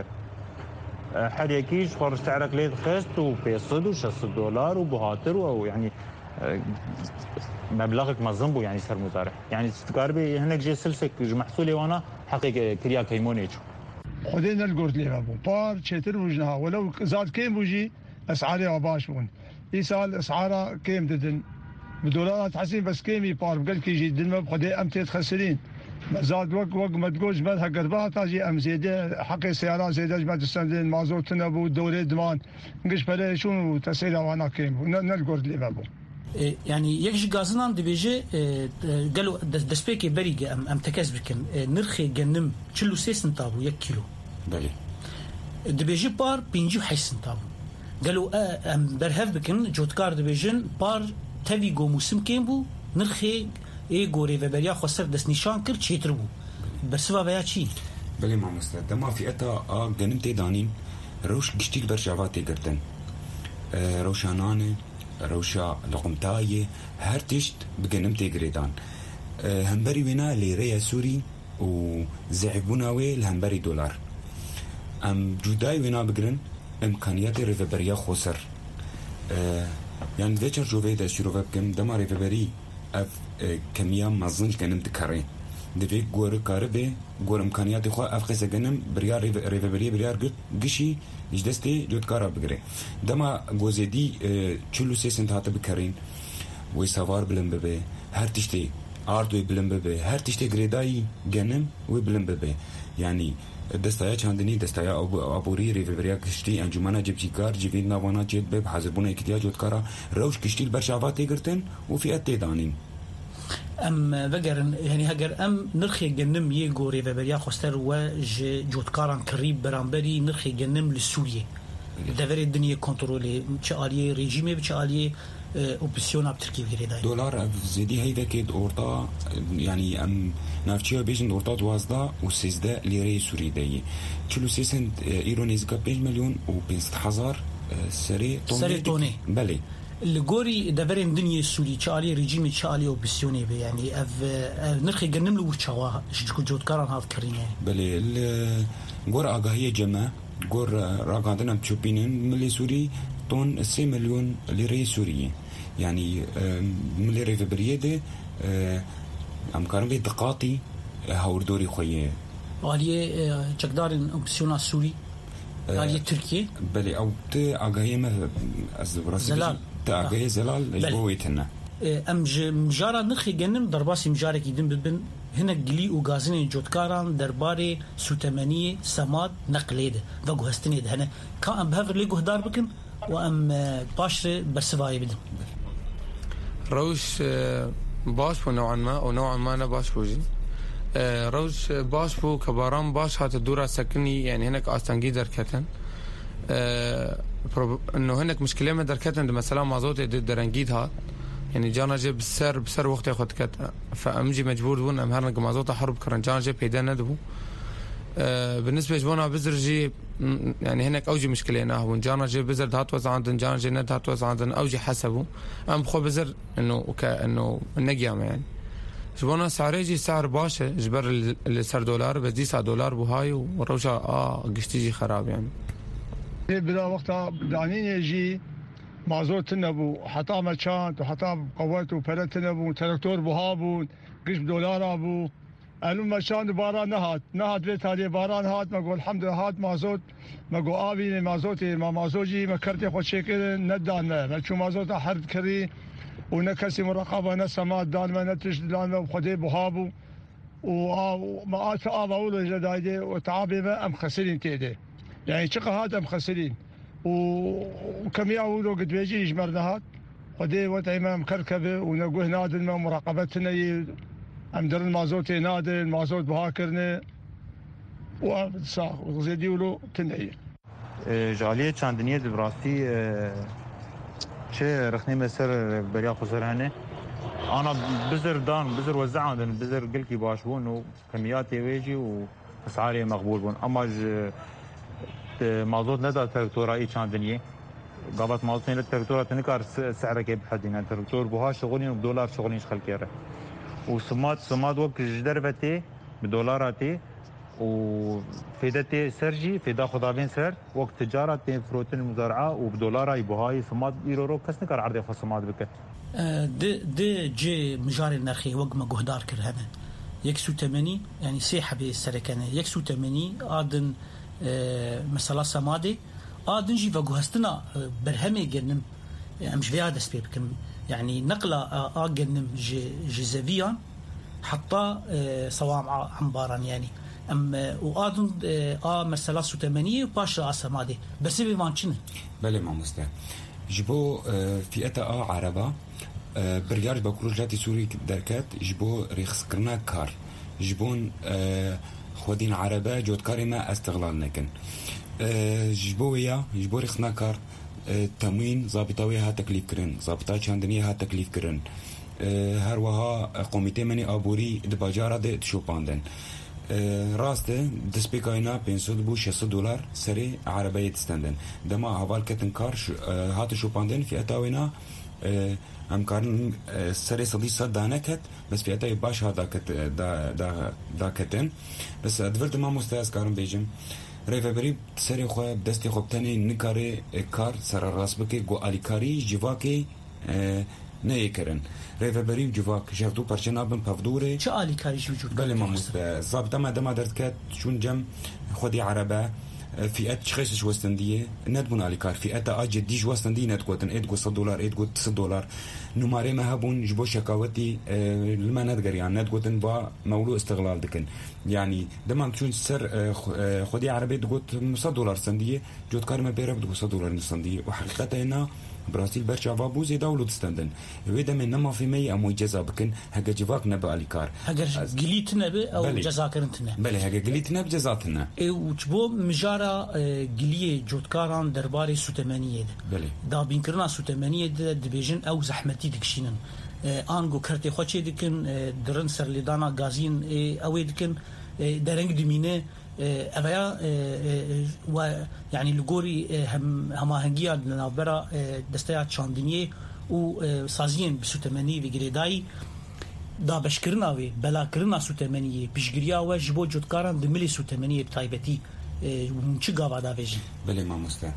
حد يكيش خرج سعرك ليت خست وبيصد وشص دولار وبهاتر ويعني مبلغك مظنبو يعني سر مزارع يعني تقاربي هناك جي سلسك محصولي وانا حقيقة كريا كيمونيتشو خدينا الجورد لي ابو بار تشتر وجنها ولو زاد كيم بوجي اسعارها باشون يسال اسعارها كيم ددن بدولارات حسين بس كيمي بار بقل كيجي دلما بخدي امتي تخسرين زاد وق وق ما تقولش مالها قربها تاجي ام زياده حقي السيارات زياده جماعه السندين مازوت نبو دوري دمان نقش بلا شنو تسيلا وانا كيم نلقرد لي بابو يعني يكش غازنان دبيجي قالوا دسبيكي بريغا ام ام تكاس بكن نرخي جنم تشلو سي سنتابو يك كيلو بلي دبيجي بار بينجي حي سنتابو قالوا ام برهف بكن جوتكار دبيجن بار تبي جو موسم كيمبو نرخي اي غوري فبريا خسر دس نشان كر تشيتربو بس بابا شي بلي ما مستعد ما في اتا ا جنم تي دانين روش قشتيك برشافاتي قرتن روشانانه روشا لقمتاية هر تشت بجنم تجريدان أه همبري ونا ليريا سوري وزعبونا وي الهمبري دولار ام جوداي ونا بجرن امكانيات ريفبريا خسر أه يعني ذكر جوفيدا شروفا بكم دما ريفبري اف أه كمية مزنج جنم تكرين دفيك غور كاربي غور امكانيات خو اف قصه جنم بريار ريفبري بريار قط قشي يجدستي جود كارا بقري دما غوزيدي تشلو سيسنت هات بكرين ويسافار بلن ببي هر تشتي ارتوي بلن ببي هر تشتي غريداي جنم وبلن ببي يعني دستايا چاندني دستايا ابوري ريفبريا كشتي انجمانا جبتي كار جيفين نوانا جيت بب حزبونه اكتياج جود كارا روش كشتي البرشافات يقرتن وفي اتي دانين ام بقر يعني هجر ام نرخي جنم يجوري فبريا خستر وج جوتكاران قريب برامبري نرخي جنم لسوريا دفر الدنيا كنترولي تشاليه ريجيمي بتشاليه اوبسيون اب تركيا غير دولار زيدي هي ذاك اورطا يعني ام نافشيو بيجن اورطا دوازدا وسيزدا ليري سوري داي تشلو سيسنت ايرونيز كابيج مليون و بيست هزار سري سري توني بلي الجوري دبرين دنيا السوري تشالي ريجيمي تشالي وبسيوني يعني اف نرخي جنم له وشوا شكو جود كاران هاف كريني بلي الجور اغاهيه جما جور راغادنا بتشوبينين ملي سوري طون سي مليون ليري سوري يعني ملي ريفبريده ام كارن في دقاطي هاور دوري خويه عليه تقدر اوبسيون السوري عليه تركيا بلي او تي اغاهيه ما از براسي تاغي زلال جويتنا ام مجارا نخي جنم درباسي مجارا كيدن ببن هنا قلي وغازين جوتكاران درباري سوتمانية سماد نقليده فقو هستنيد هنا كان بهفر ليقو هدار بكن وام باشر برسفاي بدن روش باش بو نوعا ما او نوعا ما انا باش بوجي روش باش بو كباران باش هات الدورة سكني يعني هناك استنجي دركتن انه هناك مشكله ما دركتن مثلا مازوت درنجيد هات يعني جانا جيب بسر بسر وقت ياخذ كت فامجي مجبور بون ام هرنق مازوت حرب كرن جانا جيب بيدا ندبو أه بالنسبه جبونا بزرجي يعني هناك اوجي مشكله هنا جانا جيب بزر دهات وز عندن جانا جي ند هات وز عندن اوجي حسبوا ام خو بزر انه كانه النقيام يعني جبونا سعريجي سعر باشا جبر اللي صار دولار بس دي دولار بهاي وروشا اه قشتيجي خراب يعني بلا وقتها دانين يجي مازوت نبو حتى مشان وحتى قوات وفرت نبو تراكتور بهابون قش دولار ابو قالوا مشان باران نهات نهات بيت هذه باران هات ما قول الحمد لله هات مازوت ما قول ابي مازوتي ما مازوجي ما كرتي خو شكل ندان ما شو مازوت حرد كري ونكسي مراقبه نسمات دان ما نتش دان وخدي بهابو وما اتى اول جدايدي وتعابي ما ام خسرين تيدي يعني شقة هذا مخسرين وكم يعودوا قد بيجي يجمرنا هاد ودي وتعمام كركبه ونقوه نادل ما مراقبتنا أمدر المازوتي نادل المازوت بهاكرنا وصاح وزيدي ولو تنعي جالية چاندنية دبراستي چه رخني مسر بريا خسرهنه أنا بزر دان بزر وزع عندن بزر قلكي باشبون وكمياتي ويجي وأسعاري مقبول بون أما مازوت ندا تركتورا چاندنیه قابت مازوت نه ترکتورا تنکار سعره که بحدینه ترکتور بها شغلین و دلار شغلینش خلکیره و سمات سمات وقت جدر بته بدولاراتی و فیدته سرجی فیدا خداوین سر وقت تجارت فروتن مزارعه و بدولارای بهای سمات ایرو رو کس نکار عرض خاص سمات بکه د د جي مجار النرخي وق ما جهدار كرهنا يكسو ثمانين يعني سيحة بالسركنة يكسو ثمانين آدن مثلا سمادي آدن جي فجهستنا برهمي جنم مش في هذا سبب يعني نقلة آ جنم جزافيا حتى صوام عمبارا يعني أم وآدن آ مثلا ثمانين وباش سمادي بس بيمانشنه بله ما مستعد جبو فئة آ عربة بريار بكروجاتي سوري دركات جبو ريخس كرنا كار جبون خودين عربة جود كاري ما استغلال نكن جبو يا جبو ريخسنا كار تموين ضابطاوي ها تكليف كرن ضابطا چاندنية ها تكليف كرن هر وها قوميتي مني آبوري دباجارة دي تشوباندن راسته دسبيكاينا بينسود بو شصت دولار سري عربية تستندن دما هوال كتن كار هات شوباندن في اتاوينا ام كارن سري صدي صد دانكت بس في اتاي باش هذا كت دا دا دا كتن بس ادفرت ما مستاز كارن بيجم ريفبري سري خو بدستي خوبتني نكاري كار سر راس بكي جو اليكاري جواكي نه کرن ریفبری جواک جردو پرچنابن پفدوره چه عالی کاریش وجود بله ما مست ضابطه ما دم درد کات چون جم خودی عربه فئات چخش وستندیه ندبون عالی کار فئات اجدی وستندی ند کوتن اد گو صد دلار اد گو صد دلار نماره ما هبون جبو شکاوتی لما ندگر يعني ند کوتن با مولو استغلال دکن يعني دم چون سر خودی عربه دگوت صد دلار سندیه جود کار ما بیره دگو صد دلار سندیه وحقیقتا هنا برازيل برشا بابوزي دولو تستندن ويدا من نما في مي امو جزا بكن هكا جواك نبا اليكار هكا قليتنا ب او جزاكرنتنا بله هكا قليتنا بجزاتنا اي وجبو مجارا قليه جودكاران درباري ثمانية بله دا بينكرنا ثمانية دبيجن او زحمتي دكشينن انغو كرتي خوشي دكن درن سر لدانا غازين او دكن درنگ دمينه أبايا و يعني لجوري هم هماهنجيا لنابرا دستيات شاندنيه وسازين بسوتماني وجريداي دا بشكرنا وي بلا كرنا سوتمانيه بشجريا وجبو جودكاران دملي سوتمانيه بتايبتي ومنشي غاوا دا فيجن بله ما مستا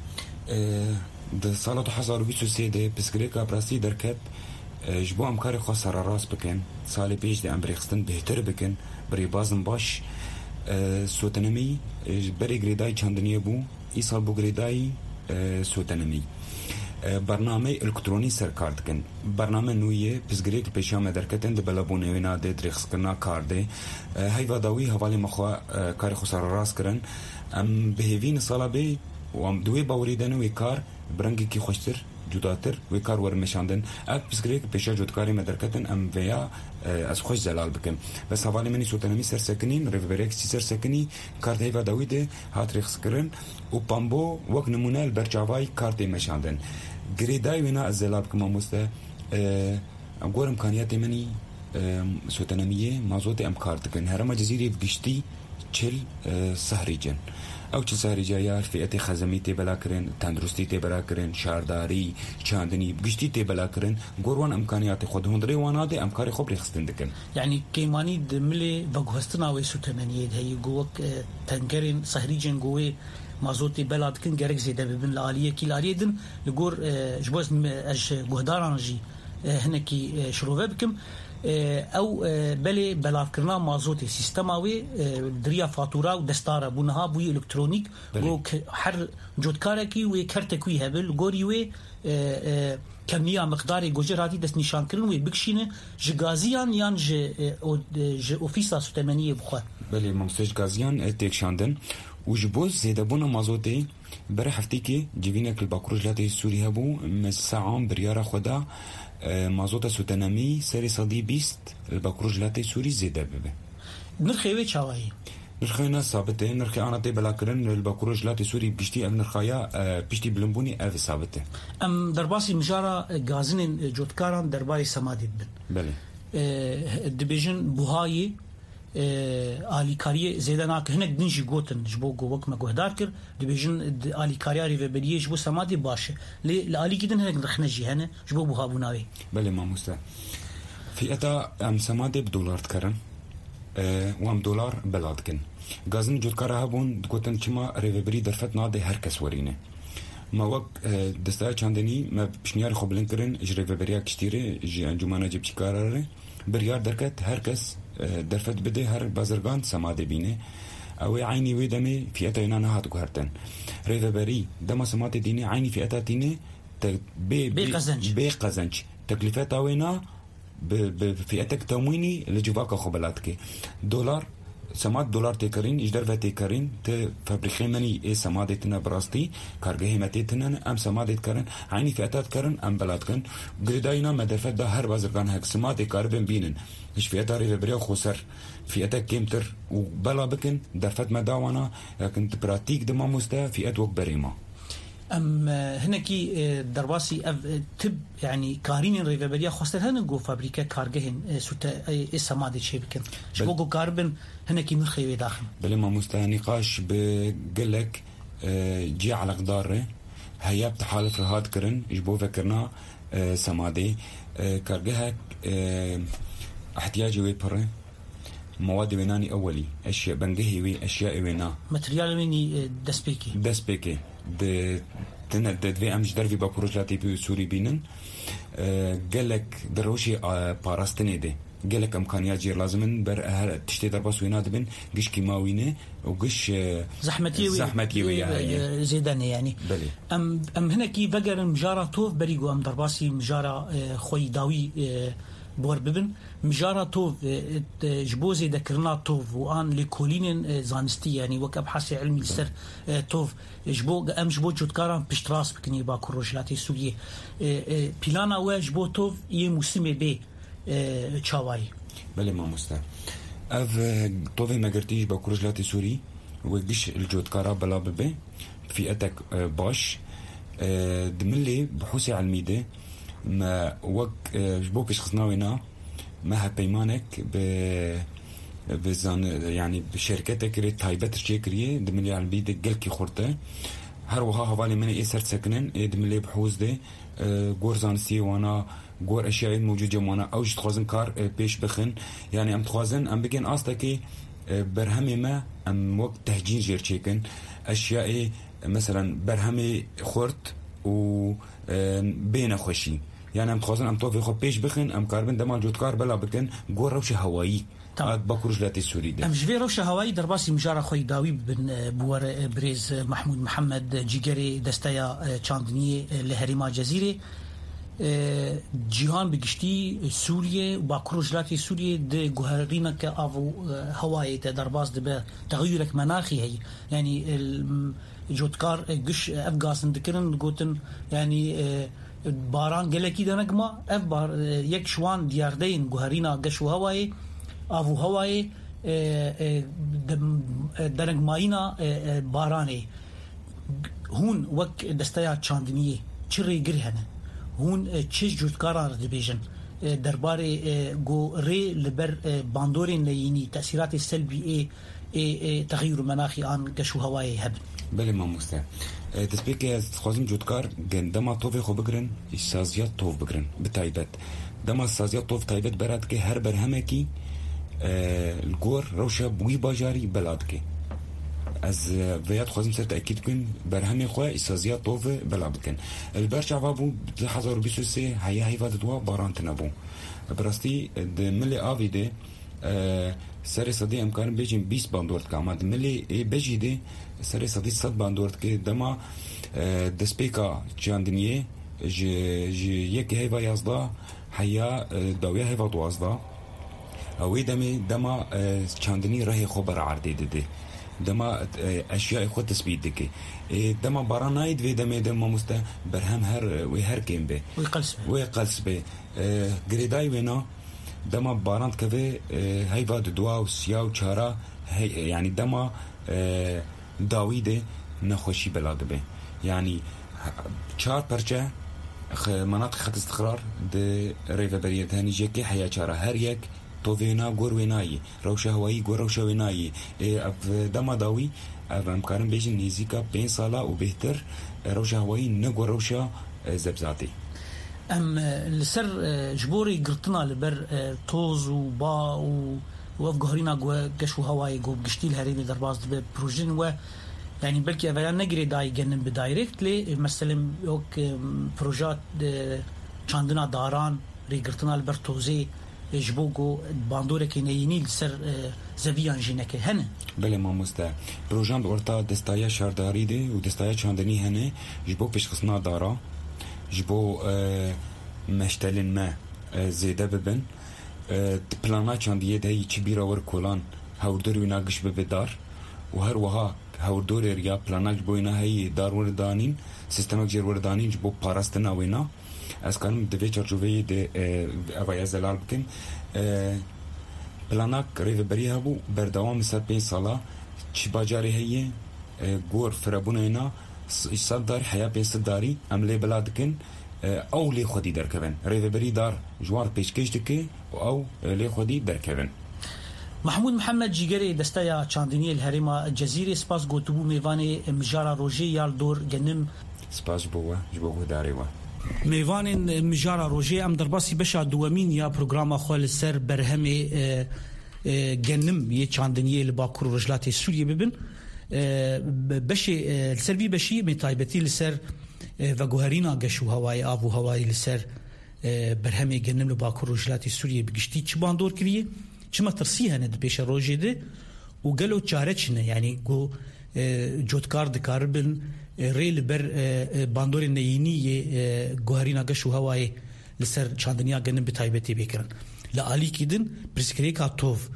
د سالات حزار وبيسو سيده بسكريكا براسي دركت جبو امكاري خسر راس بكن سالي بيج دي امبريخستن بهتر بكن بري بازن باش سوتنمي بري جريداي چاندنيه بو ايسال بو جريداي سوتنمي برنامه الکترونی سرکار دکن برنامه نویه پزگری که پیشام درکتن ده بلابونه وینا ده درخص کرنا کار ده هی واداوی حوالی مخوا کار خسار راست کرن ام بهوین سالا بی و ام دوی باوریدن وی کار برنگی کی خوشتر جداتر وی کار ورمشاندن اک پزگری که پیشا جدکاری مدرکتن ام ویا از خوش زلال بکن بس حوالی منی سوتنمی سر سکنین ریفبریکسی سر سکنی کارت هی واداوی ده هات رخص کرن و پامبو وک نمونه البرچاوای کارت مشاندن گریدای وینا از زلاب کما مسته ام گور امکانیات منی سوتنمیه مازوت ام کارت کن هرما جزیره بگشتی چل سهریجن او چل سهریجا یار فئت خزمی تی بلا کرن تندرستی تی بلا کرن شارداری چاندنی بگشتی تی بلا کرن گوروان امکانیات خود هندری واناده امکاری خوب ریخستن دکن يعني كيماني دملي بغوستنا وي سوتنمیه هي گوک تنگرین سهریجن گوی مازوتي بلاد كن جرك زيدا ببن العالية كي العالية دن لجور جبوز اج جهداران جي هناكي شروفه بكم او بلي بلاف كرنا مازوتي سيستماوي دريا فاتورا ودستاره بونها بوي الكترونيك جو حر جودكاركي وي كرتكوي هبل جوري وي كمية مقداري جوجراتي دست نشان كرن وي بكشينه جغازيان يان ج ج اوفيسا ثمانية بخوا بلي ممسج غازيان تكشاندن وجبوز زيدا بونا مازوتي بري حفتي كي جيفينك الباكروجلاتي السوري هبو مساعم بريارة خدا مازوتا سوتنامي سري صدي بيست الباكروجلاتي السوري زيدا ببه نرخي وي چاوي نرخي ناس ثابته نرخي انا تي بلاكرن الباكروجلاتي السوري بيشتي ام نرخايا بيشتي بلمبوني اف ثابته ام درباسي مجارا غازين جوتكاران درباري سمادي بن بله الديفيجن بوهاي آلیکاری زیاد ناک هنگ دنجی گوتن جبو گوک مگوهدار کر دبیجن آلیکاری و بدیه جبو سمادی باشه لی لالی کدن هنگ رخنجی هنه جبو بوهابوناوی بله ما مستا في اتا ام سمادی بدولار تکرن و ام دولار بلاد کن گازن جودکار هبون گوتن چما ریوبری درفت ناده هر کس ورینه ما وقت دستا چاندنی ما بشنیار خوب لنکرن اجرای و بریا کشتیره جی انجمانه جب چی کاراره بریار درکت هر کس درفت بده هر بازرگان سماده بینه او عيني ويدمي فئتا ينانا هاتو كهرتن ريفا بري دما سماده ديني عيني فئتا تيني بي بي قزنج بي قزنج تكلفتا وينا بفئتك تمويني لجواكا خبلاتك دولار سماد دولار تكرين اجدر و تكرين ت فابريخي مني اي سمادتنا براستي كارجه متيتنا ام سمادت كرن عيني فئتات كرن ام بلاتكن غريداينا مدرفت ده هر بازرگان هك سماد كاربن بينن ايش فئتا ريفا بري خسر فئتك كيمتر وبلا بكن درفت مداوانا لكن براتيك دما مستا فئت وك بريما ام هناكي درباسي تب يعني كارين ريفابريا خاصة هنقو فابريكا كارجهن سوتا السماد شيء بكن شبوكو كاربن هناكي نرخي داخل بل ما مستا نقاش بقلك جي على قداره هيا بتحالف رهاد كرن جبو فكرنا سمادي كارجهك احتياجي ويبره مواد ويناني أولي أشياء بنجهي وي أشياء وينا ماتريال ويني دسبيكي دسبيكي د تنا د في أمش درفي بابروجاتي بسوري بينن قالك دروشي باراستني دي قالك إمكانيات جير لازمن بر تشتي درباس وينا دبن قش كيماوينه وقش زحمتي زحمتي ويا زيداني يعني بلي أم أم هنا كي فجر مجارة توف بريجو أم درباسي مجارة خوي داوي بور ببن مجارة توف جبوزي ذكرنا توف وآن لكولين زانستي يعني وك أبحاث علمي سر توف جبو أم جبو جودكارا بشتراس بكني باكو رجلاتي سورية بلانا وجبو توف يموسمي بي تشاواي بله ما مستا اف توفي ما قرتيش باكو رجلاتي سوري وقش الجودكارا بلا ببي في اتك باش دملي بحوثي علمي ده ما وق جبو بيش خصناوينا ما هبيمانك ب بزان يعني بشركتك ريت تايبت شيكريه دملي على البيد قلكي خورته هر وها حوالي من ايسر سكنن دملي بحوز ده غورزان سي وانا غور اشياء موجوده وانا اوج تخوزن كار بيش بخن يعني ام تخوزن ام بكن استكي برهمي ما ام وقت تهجين جير شيكن اشياء مثلا برهمي خورت و بين خوشي يعني ام تخوزن ام توفي خو بيش بخن ام كاربن دما جودكار بلا بكن غور روش هوائي اد باكورجلاتي سوري ده ام جوي روش هوائي درباسي مجاره خوي داوي بن بور بريز محمود محمد جيجري دستايا چاندني لهريما جزيره جهان بگشتی سوریه و باکروجلاتی سوریه ده گوهرینه که آو هوایی ته درباز ده تغییرک مناخی هی یعنی جودکار گش افغانستان دکرن گوتن یعنی باران گلکی دنگما اف بار یک شوان دیاردین گوهرینا گش و هوایی آو هوایی درنگ ماینا بارانه هون وک دستایا چاندنیه چری گرهنه هون چیز جودکاران دبیجن درباره گو ری لبر باندورین لینی تأثیرات سلبی ای تغییر مناخی آن گشو هوای هب بله ما مسته تسبیک خازم جودکار دما توف خو بگرن سازیات توف بگرن بتایبت دما سازیات توف تایبت برات که هر برهمه کی الگور روشا بوی باجاری بلاد که از ویات خوازم سر تأکید کن برهمی خواه اسازیات طوف بلا بکن البرچ عوابو هزار و بیست و سه هیا هیواد دوا باران تنبو براستی ده ملی آوی ده سر صدی امکان بیجیم بیست باندورد که اما ده ملی بیجی ده سر صدی صد باندورد که دما دسپیکا چاندنیه یک هیوا یازده هیا داویه هیوا دوازده اوی دمی دما چاندنی رهی خوبر عردی ده دما اشياء خود تثبيت دكي دما برانايد في دما دما مستا برهم هر وهر كيم به ويقلس به ويقلس به غريداي وينا دما بارانت كفي هاي فاد دوا وسيا وشارا يعني دما داويده نخوشي بلاد به يعني چار پرچه مناطق خط استقرار ده ريفابريه ثاني جيكي حياه چارا هر يك توفينا غورويناي روشه هوائي غوروشه ويناي اف دما داوي اف امكارن بيجن نيزيكا بين سالا وبهتر روشه هوائي نغوروشه زبزاتي ام لسر جبوري قرطنا لبر توز وبا و وفقهرينا قشو هواي قو بقشتيل هريني درباز ببروجين و يعني بلكي اولا نگری دای گنم به دایرکت لی مثلا یک پروژه چاندنا داران ریگرتنا البرتوزی جبوگو باندوره که نینیل سر زویان جینکه هنه بله ما مسته پروژه ورتا دستای شارداری ده و دستای چاندنی هنه جبو پیشخصنا دارا جبو مشتلن ما زیده ببن پلانا چاندیه ده چی بیرا ور کولان هوردور وینا گش ببدار و هر وها هوردور ریا پلانا جبو اینا هی دار وردانین سیستمک جر وردانین جبو پاراستنا وینا از کنم دوی چرچوبه ده اوای زلال بکن پلانک ریوبری هبو بردوام سر پنج سالا چی باجاری هیه گور فرابون اینا صد دار حیا پنج صد داری عمله بلاد کن او لی خودی درکبن ریوبری دار جوار پیشکش دکه او لی خودی درکبن. محمود محمد جیگری دستای چاندنی الهرم الجزیره سپاس گوتبو میوان مجارا روژه یال دور گنم سپاس بوه جبوه داری و میوان مجارا روژه ام درباسی بشا دوامین یا پروگرام خال سر برهم گنم یه چاندنیه لباکور رجلات سوریه ببین بشی سربی بشی متایبتی لسر و گوهرینا گشو هوای آب و هوای لسر برهم گنم لباکور رجلات سوریه بگشتی چه باندور کریه چه مترسیه ند پیش روژه ده و گلو چاره چنه یعنی گو جوتکار دکاربن ریل بر باندور نینی گوهرینا گشو هوای لسر چاندنیا گنم بتایبتی بکرن لعالی کدن پرسکریکا توف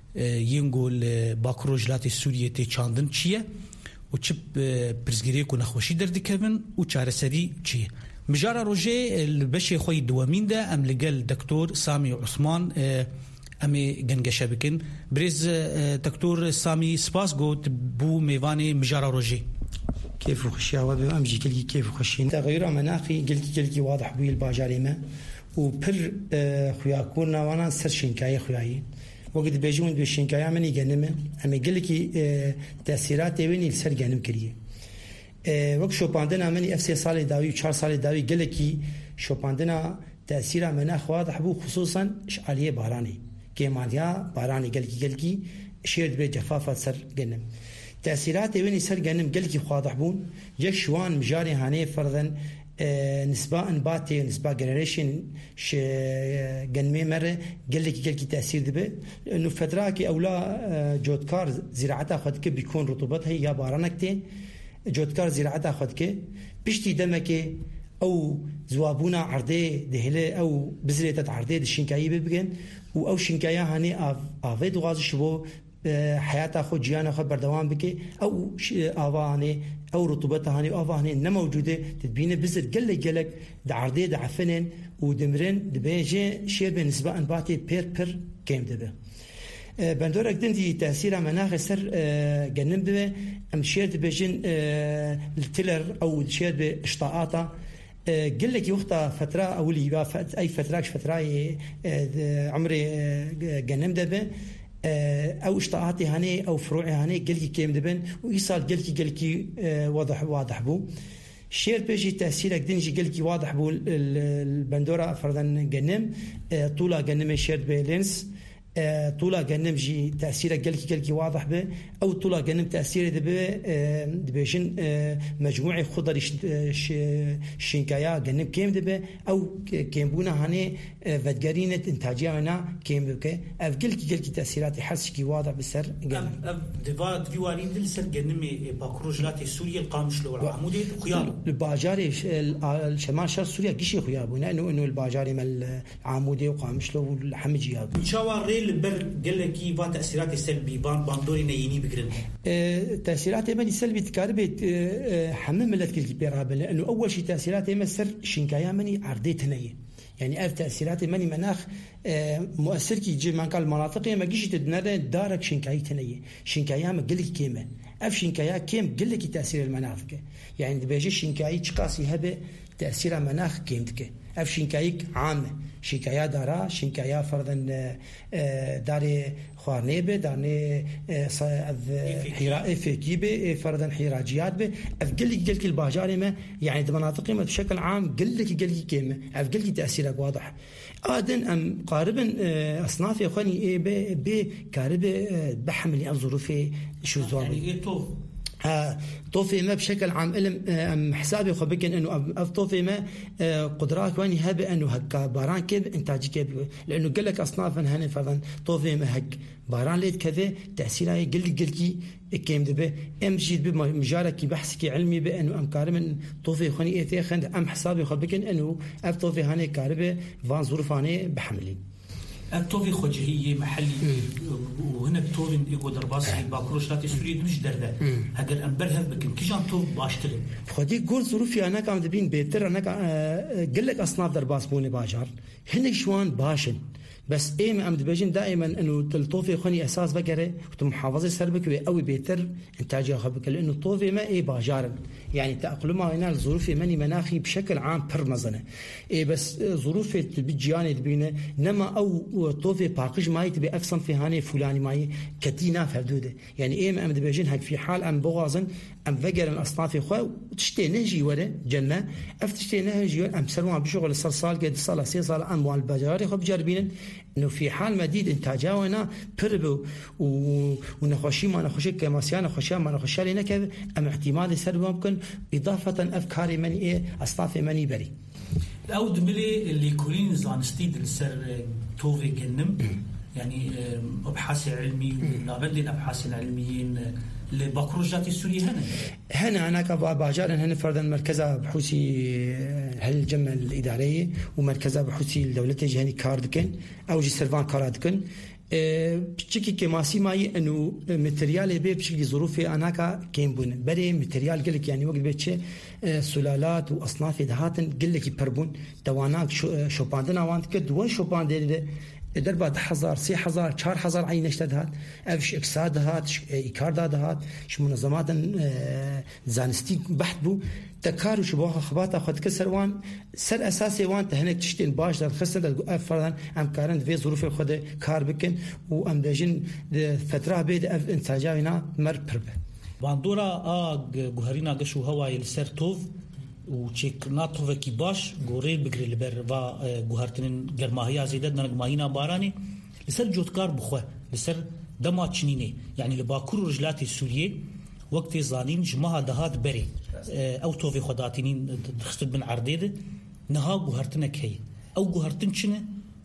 ينقول باكروجلات سوريا تي چاندن چیه و چه پرسگریکو نخوشی در دکبن و چارەسەری چیه مجارا روژه البشي خوي دوامين ده ام لقل دكتور سامي عثمان امي گنگشه بکن بريز دكتور سامي سپاس قوت بو ميواني مجارا روژه كيف خوشي عوض امجي كلكي كيف خوشي تغير مناخي كلكي كلكي واضح بوي الباجاري ما وبر خوياكونا وانا سر شنكاي خوياي وقت بيجون بشنكاي مني جنمه اما كلكي تاثيرات وين السر جنم كريه وقت شوباندنا مني اف سي صالي داوي و4 صالي داوي كلكي شوباندنا تاثير مناخ واضح بو خصوصا اشعاليه باراني كيمانيا باراني كلكي كلكي شيرد بجفافه سر جنم تأثيرات وين يصير جنم قلكي واضح بون يشوان مجاري هاني فرضا نسبة انباتي نسبة جنريشن ش جنمي مرة قلكي قلكي تأثير دبه إنه فتراكي أولا جودكار زراعتها خدك بيكون رطوبتها يا بارانكتي جودكار زراعتها خدك بيشتي دمك أو زوابونا عرضي دهله أو بزريتة عرضي الشنكاية ببجن أو شنكاية هاني أفيد غاز شبو حياته خود جيانه خود بردوام بكي أو آوانه أو رطوبتها هني آوانه نموجودة تدبينه بزر قل قلك دعردي دعفنن ودمرن دبيجي شير بالنسبة أنباتي بير بير كيم دبه بندور أقدم دي تأثير مناخ سر جنب دبه أم شير دبيجين التلر أو شير باشطاعاته قل لك وقتها فترة أولي أي فترة فترة عمري جنب دبه أو اشتاعاتي هني أو فروعي هني قلكي كيم دبن وإيصال قلكي قلكي واضح واضح بو شير بيجي تأثيرك دنجي قلكي واضح بو البندورة فرضا جنم طولة جنم شير بلينس طولة جنم جي تأثيره قلكي قلكي واضح به أو طولة جنم تأثيره دبه دبيشن مجموعة خضر شنكايا جنم كيم دبه أو كيم بونا هني فدقرينة إنتاجية هنا كيم بك أف قلكي قلكي تأثيرات حسكي واضح بسر جنم أف دفات ديوارين دل سر جنم باكروجلات سوريا القامش لو العمودي خيار الباجاري الشمال شرق سوريا كشي خيار بنا إنه إنه الباجاري مال عمودي وقامش لو الحمجي إن شاء الله البر قال لك كيف تأثيرات السلبي بان باندوري نيني بقرن أه تأثيرات من السلبي تكاربت أه حمم ملت كل بيرابل لأنه أول شيء تأثيرات مسر شنكايا مني عرديت هنية يعني أف تأثيرات مني مناخ أه مؤثر كي جي من قال مناطق ما جيش تدنر دارك شنكايا هنية شنكايا ما قال لك كيما أف شنكايا كيم قال لك تأثير المناخ يعني بيجي شنكايا تقاسي هبه تأثير المناخ كيمتك أف شنكايك عامة شنكايا دارا شنكايا فرضا داري خوارنيبه دارني حراء فيكيبه فرضا حراجيات به أفقلك قلك الباجاري ما يعني المناطق ما بشكل عام قلك قلك كيمة أفقلك تأثيرك واضح آدن أم قاربا أصناف يخوني ب ب كاربه بحمل الظروف شو زوار يعني إيه توف طوفي ما بشكل عام علم حسابي خبكن انه طوفي ما قدرات واني هبه انه هكا باران كيف انتاجي كيف لانه قال لك اصنافا هنا فرضا طوفي ما هك باران ليت كذا تاثيره قل قلكي كيم دبه ام جيد بمجالك بحث كي علمي بانه ام كارم طوفي خني ايتي خند ام حسابي خبكن انه اف طوفي هنا كاربه فان ظروفانه بحملي التوفي خجهية محلي وهنا التوفي يقول درباسي باكروش لاتي سوريا مش درده هقل أنبرها بكن كيجان توف باشتغل خدي قول ظروفي أنا كام دبين بيتر أنا قل لك أصناف درباس بوني باجار هنا شوان باشن بس ايه ام دبجين دائما انه الطوفي خني اساس بقره وتمحافظه سربك قوي بيتر انتاجها خبك لانه الطوفي ما ايه باجار يعني تاقلمها هنا الظروف مني مناخي بشكل عام برمزنه ايه بس ظروف بيجياني دبينه نما او طوفي باقج ماي تبي افصل في هاني فلاني ماي كتينا فدوده يعني ايه ام دبجين هيك في حال ام بوغازن ام فقر الاصناف خو تشتي نجي ولا جنه افتشتي نجي ام سلوان بشغل الصلصال قد صار سي صار اموال باجار خو بجربين انه في حال مديد انتاجاونا بربو ونخشي ما نخشي كماسيان نخشي ما نخشي لنا كذا ام احتمال يصير ممكن اضافه افكار مني ايه اصناف مني بري الاود ملي اللي كولين زانستيد السر توفي جنم يعني ابحاث علمي ونابد الابحاث العلميين لباكروجات السوري هنا هنا أنا كباجار هنا فرضا مركز بحوثي هالجمع الإدارية ومركز بحوثي الدولة جهني كاردكن أو جي سيرفان كاردكن بشكل كماسي ماي إنه ماتريال بيه بشكل ظروفي أنا كاين بون بري ماتريال قلك يعني وقت بيتش سلالات وأصناف دهاتن قلك يبربون تواناك شوباندنا وانت كد وين شوباندي دربا ده حزار سي حزار چار حزار عين اشتدهات افش اقصادهات ايكاردادهات ش منظمات زانستي بحث بو تكارو شبوها خباطه خد كسروان سر اساسي وانت هناك تشتين باش در خسر فرضا ام كارن في ظروف خد كار بكن وام دجن فتره بيد انتاجاونا مر بربه باندورا ا جوهرينا قشو هواي السرتوف وچیک ناتوه کی باش گوری بگری لبر و گوهرتنین گرماهیا زیدد نگماهینا بارانی لسر جوتکار بخواه لسر دما چنینه يعني لباكور رجلات سوريا وقت زانين جماعة دهات بري او توفي خداتينين دخستد من عرديد نها جوهرتنك هي او جوهرتن چنه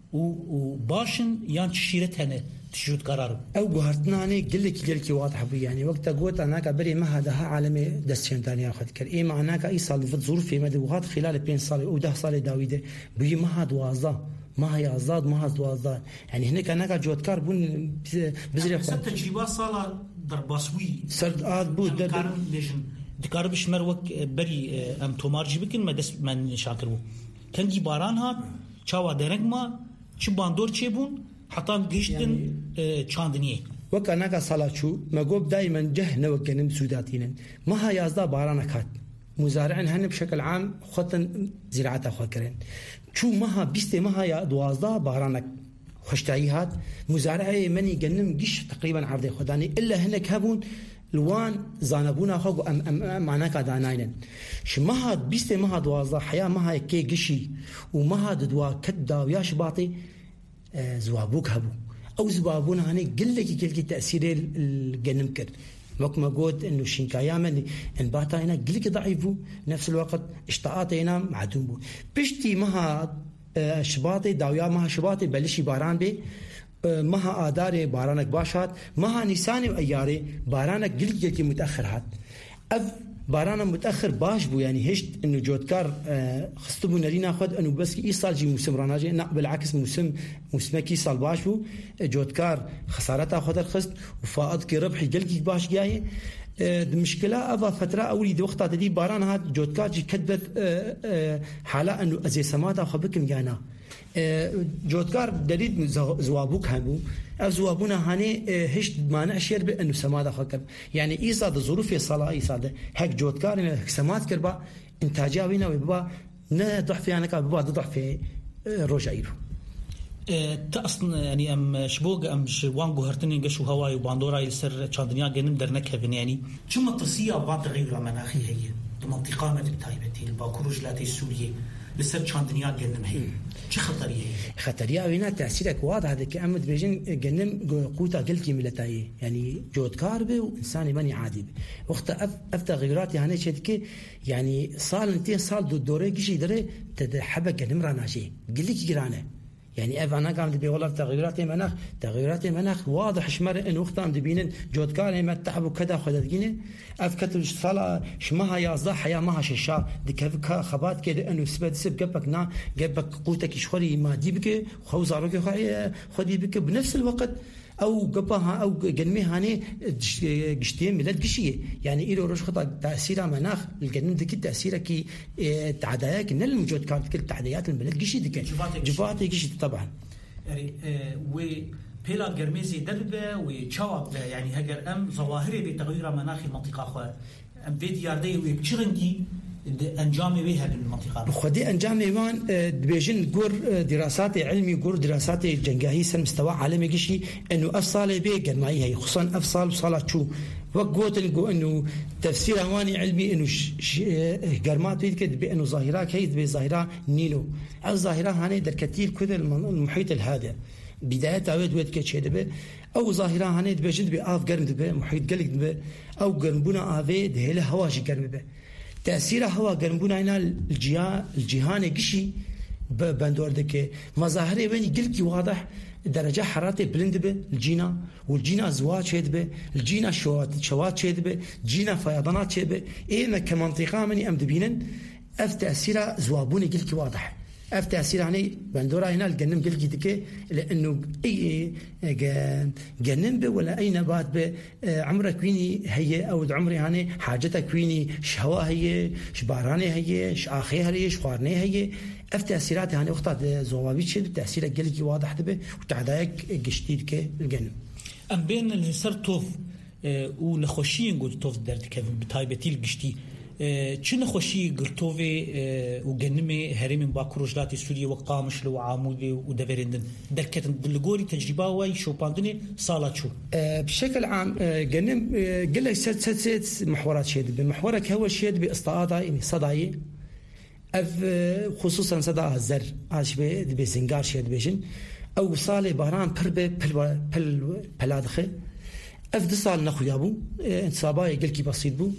وباشن يان تشيرت هنا تشوت قرار او جوهرتناني قلك قلك واضح بي يعني وقت قوت انا كبري ما هذا عالمي دستين ثاني اخذ كر اي معناك اي صار في ظروف في مدوات خلال بين صار او ده صار داويده بي ما هذا وازا ما هي ازاد ما هذا وازا يعني هناك انا جوت كاربون بزري ست تجربه صار درباسوي سرد اد بود ليجن دكاربش مروك بري ام تومارجي بكن ما دس من شاكرو كان جي باران هات چاوا درنگما چ باندور چيبون حتى جيشتن چاندنيه وكانك صلاتشو مغوب دائما جهنه وكنم سوداتين ما هي ازدا بارانكات مزارعين هن بشكل عام خطن زراعه خكرين شو ما بيست ما هي دوازدا بارانك خشتايهات مزارعي مني جنم جيش تقريبا عرض خداني الا هناك هبون لوان زانبونا خو ام ام معناك داناين شما هاد بيست ما هاد دوازدا حياه ما هي كي جشي وما هاد دوا كدا ويا شباطي زوابوك هبو او زوابونا هني قل لك قل تاثير الجنم كر وقت ما قلت انه شينكايا من ان باتا هنا قل لك ضعيفو نفس الوقت اشتاقات هنا معدوم بو بشتي مها شباطي داويا مها شباطي بلشي باران بي مها آداري بارانك باشات مها نيساني وأياري بارانك قل لك متأخر هات اف بارانا متأخر باش بو يعني هشت انه جودكار خستبو نرينا خد انه بس اي صال جي موسم راناجي لا بالعكس موسم موسمكي صال باش بو جودكار خسارتها خدر خست وفائض كي ربحي قلقي باش جاي المشكله افا فتره اولي دي وقتها دي باران هات جودكار جي كتبت حاله انه ازي سماده خبكم جانا جودكار دليل زوابوك همو زوابونا هاني هش مانع شير بانه سماده خكر يعني ايصاد ظروف الصلاه ايصاد هيك جودكار سمات كربا انتاجا وينا وبا نضح في انا كبا ضح في روجايرو تاصلا يعني ام شبوق ام شوان جوهرتني قشو هواي وباندورا يسر تشاندنيا جنم درنك يعني شو التصيه بعض تغير المناخي هي منطقه ما بتايبتي الباكوروج لاتي السوريه لسر شاندنيا جنم هي چه خطريه خطريه وينا تاثيرك واضح هذا كأمد بيجن جنم قوتا قلتي ملتاي يعني جودكار به وانسان ماني عادي وقت اف تغيرات يعني شدك يعني صار انت صار دو دوري شيء دري تحبك جنم رانا شيء قل لك جيرانه يعني اف انا قام دبي والله تغيرات المناخ تغيرات المناخ واضح شمر ان وقت عم دبينن جودكار ما تعبوا كذا خدتينه اف كتب صلا شمها يا صدح حياه ما ششا دك خبات كده انه سبد سب جبك نا جبك قوتك شخري ما ديبك خوزارك خدي بك بنفس الوقت او قبها او جنمي هاني قشتين ملت قشيه يعني إله روش خطا تاثير مناخ الجنم دك تاثيره كي تعداياك من الموجود كانت كل تعديات الملت قشي دك جفاتي قشي طبعا يعني و بلا جرميزي دربه وشواب يعني هجر ام ظواهر بتغير مناخ المنطقه خو ام بيت ياردي وبشرنجي انجامي بها بالمنطقه خدي انجامي وان بيجن جور دراسات علمي جور دراسات جنجاهي سن مستوى عالمي قشي انه افصال بيجن معي هي خصوصا افصال وصالات شو وقوت انه تفسير هواني علمي انه جرمات يتكد بانه ظاهرات هي بظاهره نيلو الظاهره هاني در كثير كذا المحيط الهادئ بداية عود ود كشيدبه أو ظاهرة هني تبجد بآف قرن دبه محيط قلق دبه أو قرنبونا آفي دهله هواش قرن به تأثير هوا قرنبونا هنا الجهة الجهان قشي بندور دكه مظاهره بني قلقي واضح درجة حرارة بلند به الجينا والجينا زواج شيد به الجينا شوات شوات شيد به جينا فيضانات شيد به إيه كمنطقة مني أم دبينن أف تأثير زوابوني قلقي واضح أف تأثير يعني بندورة هنا الجنم قلقي دكه لأنه أي جنم به ولا أي نبات به عمرك كويني هي أو عمري هاني حاجتك كويني شهوة هي شباراني هي شآخي هي شخارني هي أف تأثيرات هاني وقت زوابي شد تأثير قلقي واضح به وتعدايك قشتيد كه الجنم أم بين الهسر توف ونخوشين قلت توف درد كيفن بتايبتي القشتي چه نخوشی گرتوی و گنمی هرم باکروجلات سوریه و قامش لو عامود و دورندن درکتن دلگوری تجربه وای شوپاندنی سالات شو بشكل عام جنم قل ست ست ست محورات شيد بمحورك هو شيد باستعاضه يعني صدايه اف خصوصا صدا الزر اش به بسنجار شيد بيجن او صاله بهران بربه بل بل بلادخه اف دصال نخو يابو انتصاباي قلكي بسيط بو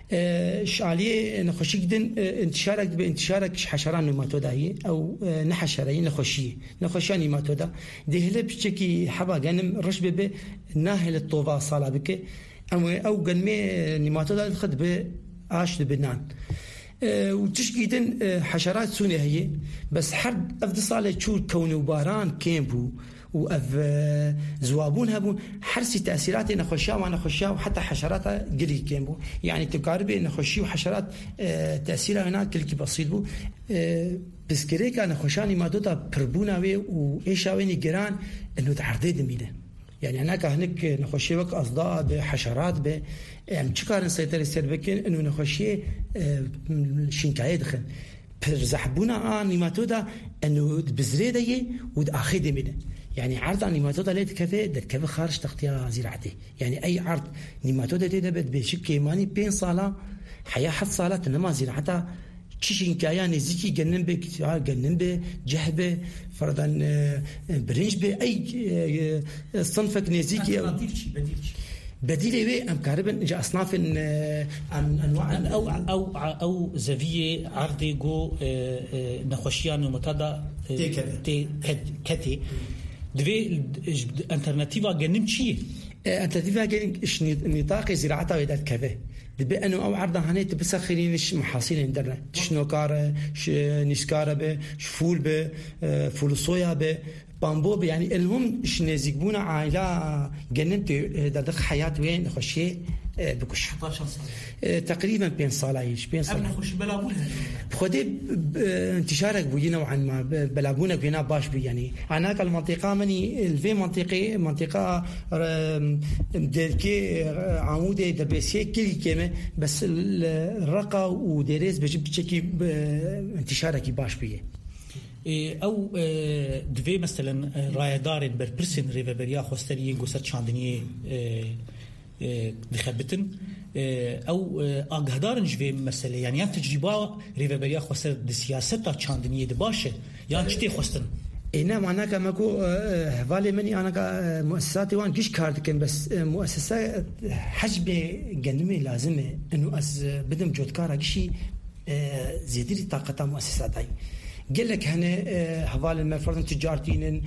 شعالية نخشي جدا انتشارك بانتشارك حشران نماتودا هي أو نحشرين نخشي نخشاني ماتودا ده بشكل حبا جنم رشبة به ناهل الطوفة صالة بك أو أو جنمي نماتودا الخد بعاش لبنان وتش جدا حشرات سونية هي بس حرب أفضل صالة شو كون وباران كيمبو وأف زوابون هبون حرسي تأثيرات نخشيا ونخشيا وحتى حشرات قلي كيمبو يعني تقاربي نخشي وحشرات تأثيرها هناك كل كي بسيط بو بس كريكا نخشاني ما دوتا بربونا وي وإيشاويني جيران إنه تعرضي دميله يعني هناك هناك نخشي وك أصداء بحشرات ب يعني شكار نسيطر السيربكين إنه نخشي شنكاية دخل برزحبونا آن نيماتودا إنه بزريدة ودأخي دميله يعني عرض عن نيماتودا ليت كفي در كفي خارج تغطية زراعتي يعني أي عرض نيماتودا تدبت بشكل ماني بين صالة حياة حد صالة إنما زراعتها تشين كيان زيكي جنن به جنن به جهبه فرضا برنج به أي صنفك نزيكي بديل بديل بديل به أم كاربن جا أصناف أنواع أو أو أو زاوية عرضي جو نخوشيان ومتدا تي كتي دوي ألترناتيفا جنم شيء ألترناتيفا جن نطاق زراعتها ويدات كذا بأنه أو عرضها هنيت بسخرين إيش محاصيل عندنا شنوكارة نسكارة به فول به فول صويا به بامبو به يعني المهم إيش نزيجبونا عائلة جننت دخل حياة وين خشية بكش تقريبا بين صالعيش بين صالعيش أنا خش بلابونها بخدي انتشارك بيجينا وعن ما بلابونك بينا باش بي يعني هناك المنطقة مني الفي منطقة منطقة دلكي عمودة دبسية كل كلمة بس الرقة ودرس بجيب بشكل انتشارك باش بيه او دوی مثلا رایدار بر پرسن ریوبریا خوستری گوسر چاندنی دخبتن او آگهدارن جوی مسئله یعنی یان تجربه ریوبریا خسر د سیاست چاندنی د باشه یان چتی خستن اینا معنا که ماكو حوالی منی انا که مؤسساتي وان كيش كاردكن بس مؤسسه حجب جنمي لازمه انه از بدم جودكارا كشي زيادة طاقة مؤسساتي قال لك هنا حوالي المفروض تجارتين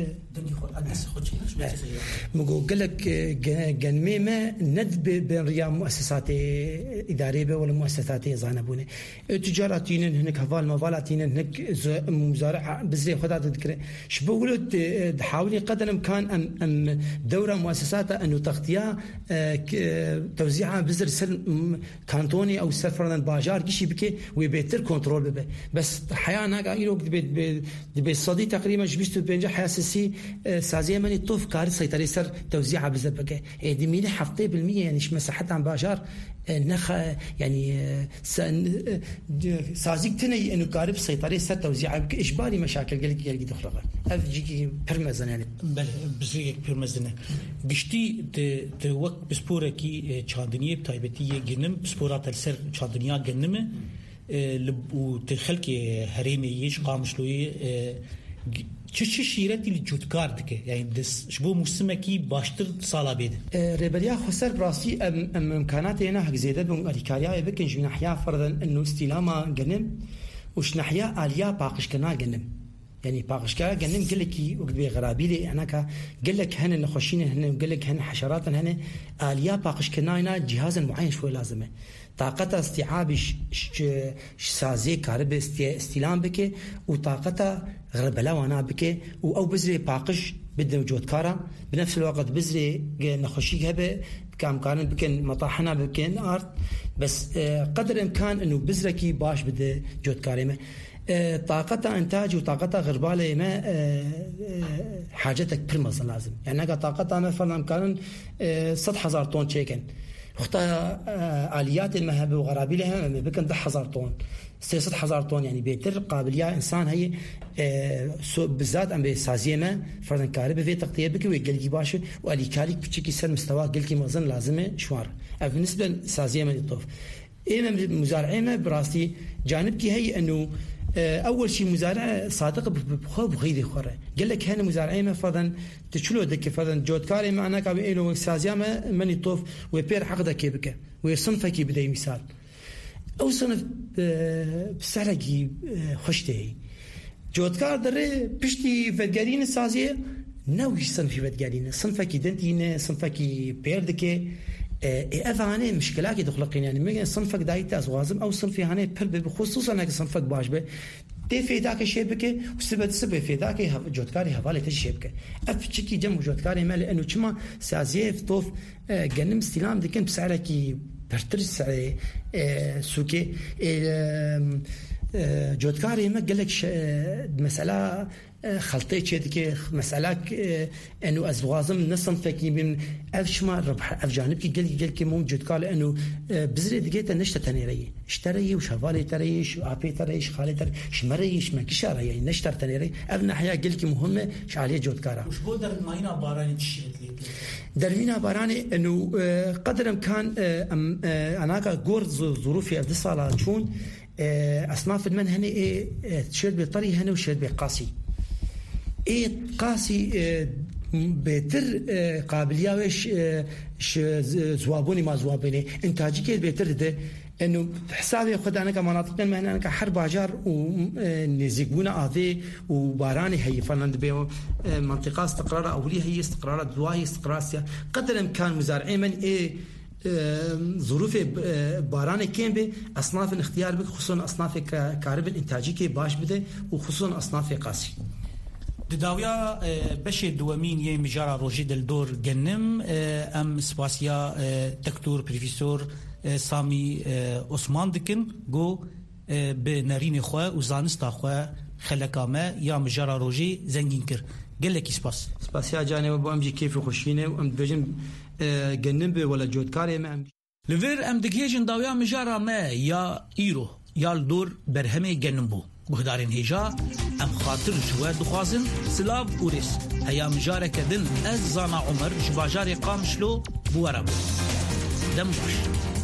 مقول قال لك جنمي ما ند بين ريام مؤسسات إدارية ولا مؤسسات زانبونه تجارتين هناك حوالي موالاتين هناك مزارع بزري خدها تذكر شبقولوا تحاولي قدر الإمكان أم أم دورة مؤسسات أنه تغطية توزيعها بزر سر كانتوني أو سفرنا باجار كشي بكي ويبيتر كنترول ببه بس حيانا إيرو دبي دبي صدي تقريبا جبستو بينجا حاسسي سازيه مني طوف كارثه سيطري سر توزيعها بزبكه دي ميني حفطي بالمية يعني مش مساحتها عن باجار نخ يعني سازيك تني انه قارب سيطري سر توزيعها اجباري مشاكل قال قال دخلها افجي برمزن يعني بل بزريك برمزن گشتي ت وقت بسپوركي چاندنيه تايبتيه گنم بسپورات السر چاندنيا گنم و تخلكي هريمي يش قامشلوي چه چه شیرتی لجودکار دکه یعنی دس شبو موسمکی باشتر سالا بید ريبريا خسر براسي ام ام امكانات هنا حق زياده بن اريكاريا بكن جنا حيا فرضا انه استلاما جنم وش نحيا اليا باقش كنا جنم يعني باقش كنا جنم قال لك وقت بغرابي لي انا قال لك هنا نخشين هنا قال لك هنا حشرات هنا اليا باقش كنا هنا جهاز معين شوي لازمه طاقة استيعاب سازي كهرباء استلام بك وطاقة غربلة وانا بك او بزري باقش بدنا جودكارا بنفس الوقت بزري نخشيها بكامكان بكن مطاحنا بكن ارض بس قدر الامكان انه بزركي باش بده جودكاري طاقة انتاج وطاقة غربالة ما حاجتك برمز لازم يعني طاقتها مثلا امكان ستة هزار طن تشيكن اختار آليات المهبة وغرابي لها بكن ده هزار طن ستة هزار طن يعني بيتر قابلية إنسان هي بالذات أم بسازية ما فرضاً كهرباء في تغطية بك ويقلقي باشه وقالي كالك بتشكي سر مستوى قلقي مغزن لازمه شوار بالنسبة لسازية ما يطوف إيه مزارعين ما براستي جانبكي هي أنه أول شيء مزارع صادق بخوب غيري خورة قال لك هنا مزارعين ما فرضاً تشلو دك فرضاً جود كاري معنا كابي إنه سازية ما من يطوف ويبير حقده كيبك ويصنفك بدأي مثال أو صنف بسعركي خشته جودكار دري بشتي فدقارين السازية نوش صنفي فدقارين صنفكي دنتين صنفكي بيردكي أفاني مشكلات دخلقين يعني ممكن صنفك دايت أزوازم أو صنفي هاني بل بخصوصا أنك صنفك باش به تي في ذاك الشبكة وسبب سبب في ذاك جودكاري هفالة الشبكة أفتشكي جم جودكاري ما لأنه كما سازية في طوف جنم استلام دكان بسعركي برترس سوكي جودكاري ما قال لك مسألة خلطي شيء مسألة إنه أزوازم نصن فكي من أفش ما ربح أفجانب كي قال قال كي مم جودكار إنه بزري دقيقة نشتة تنيري اشتري وشغالي تري شو عبي تري شغالي تري شمري شو ما كشارة يعني نشتر تنيري أبنا حياة قال كي مهمة شعليه جودكارا وش بودر الماينا باراني تشيل درمينا باراني إنه قدر إمكان أنا كجور ظروفي أبدي صالة شون أصناف المن هني إيه تشيل بطري هني وشيل بقاسي إيه قاسي بيتر قابلية وش زوابوني ما زوابيني إنتاجي كده بيتر ده إنه حسابي خد أنا كمناطق ما أنا كحرب عجار ونزيقونا آذي وباراني هي فلان بيو منطقة استقرار أولية هي استقرار دواهي استقرار سيا قدر الإمكان مزارعين من إيه ظروف باران كين به أصناف الاختيار بك خصوصا أصناف كهرب الإنتاجي كي باش بده وخصوصا أصناف قاسي دداويا بشي دوامين يي مجارة روجي دلدور جنم أم سباسيا دكتور بروفيسور سامي عثمان دكن جو بنارين خوا وزانستا خوا خلقامة يا مجارة روجي زنجين كر قال لك سباس سباسيا جاني وبو أمجي كيف خشينه وأم بجن جنب ولا جودكاري ما أم لفير أم دقيجن داويا مجارة ما يا إيرو يا الدور برهمي جنبو بخدارين هجا أم خاطر جوا دخوازن سلاف أوريس هيا مجارة كدن أز زانا عمر جباجاري قامشلو بورابو دم باش.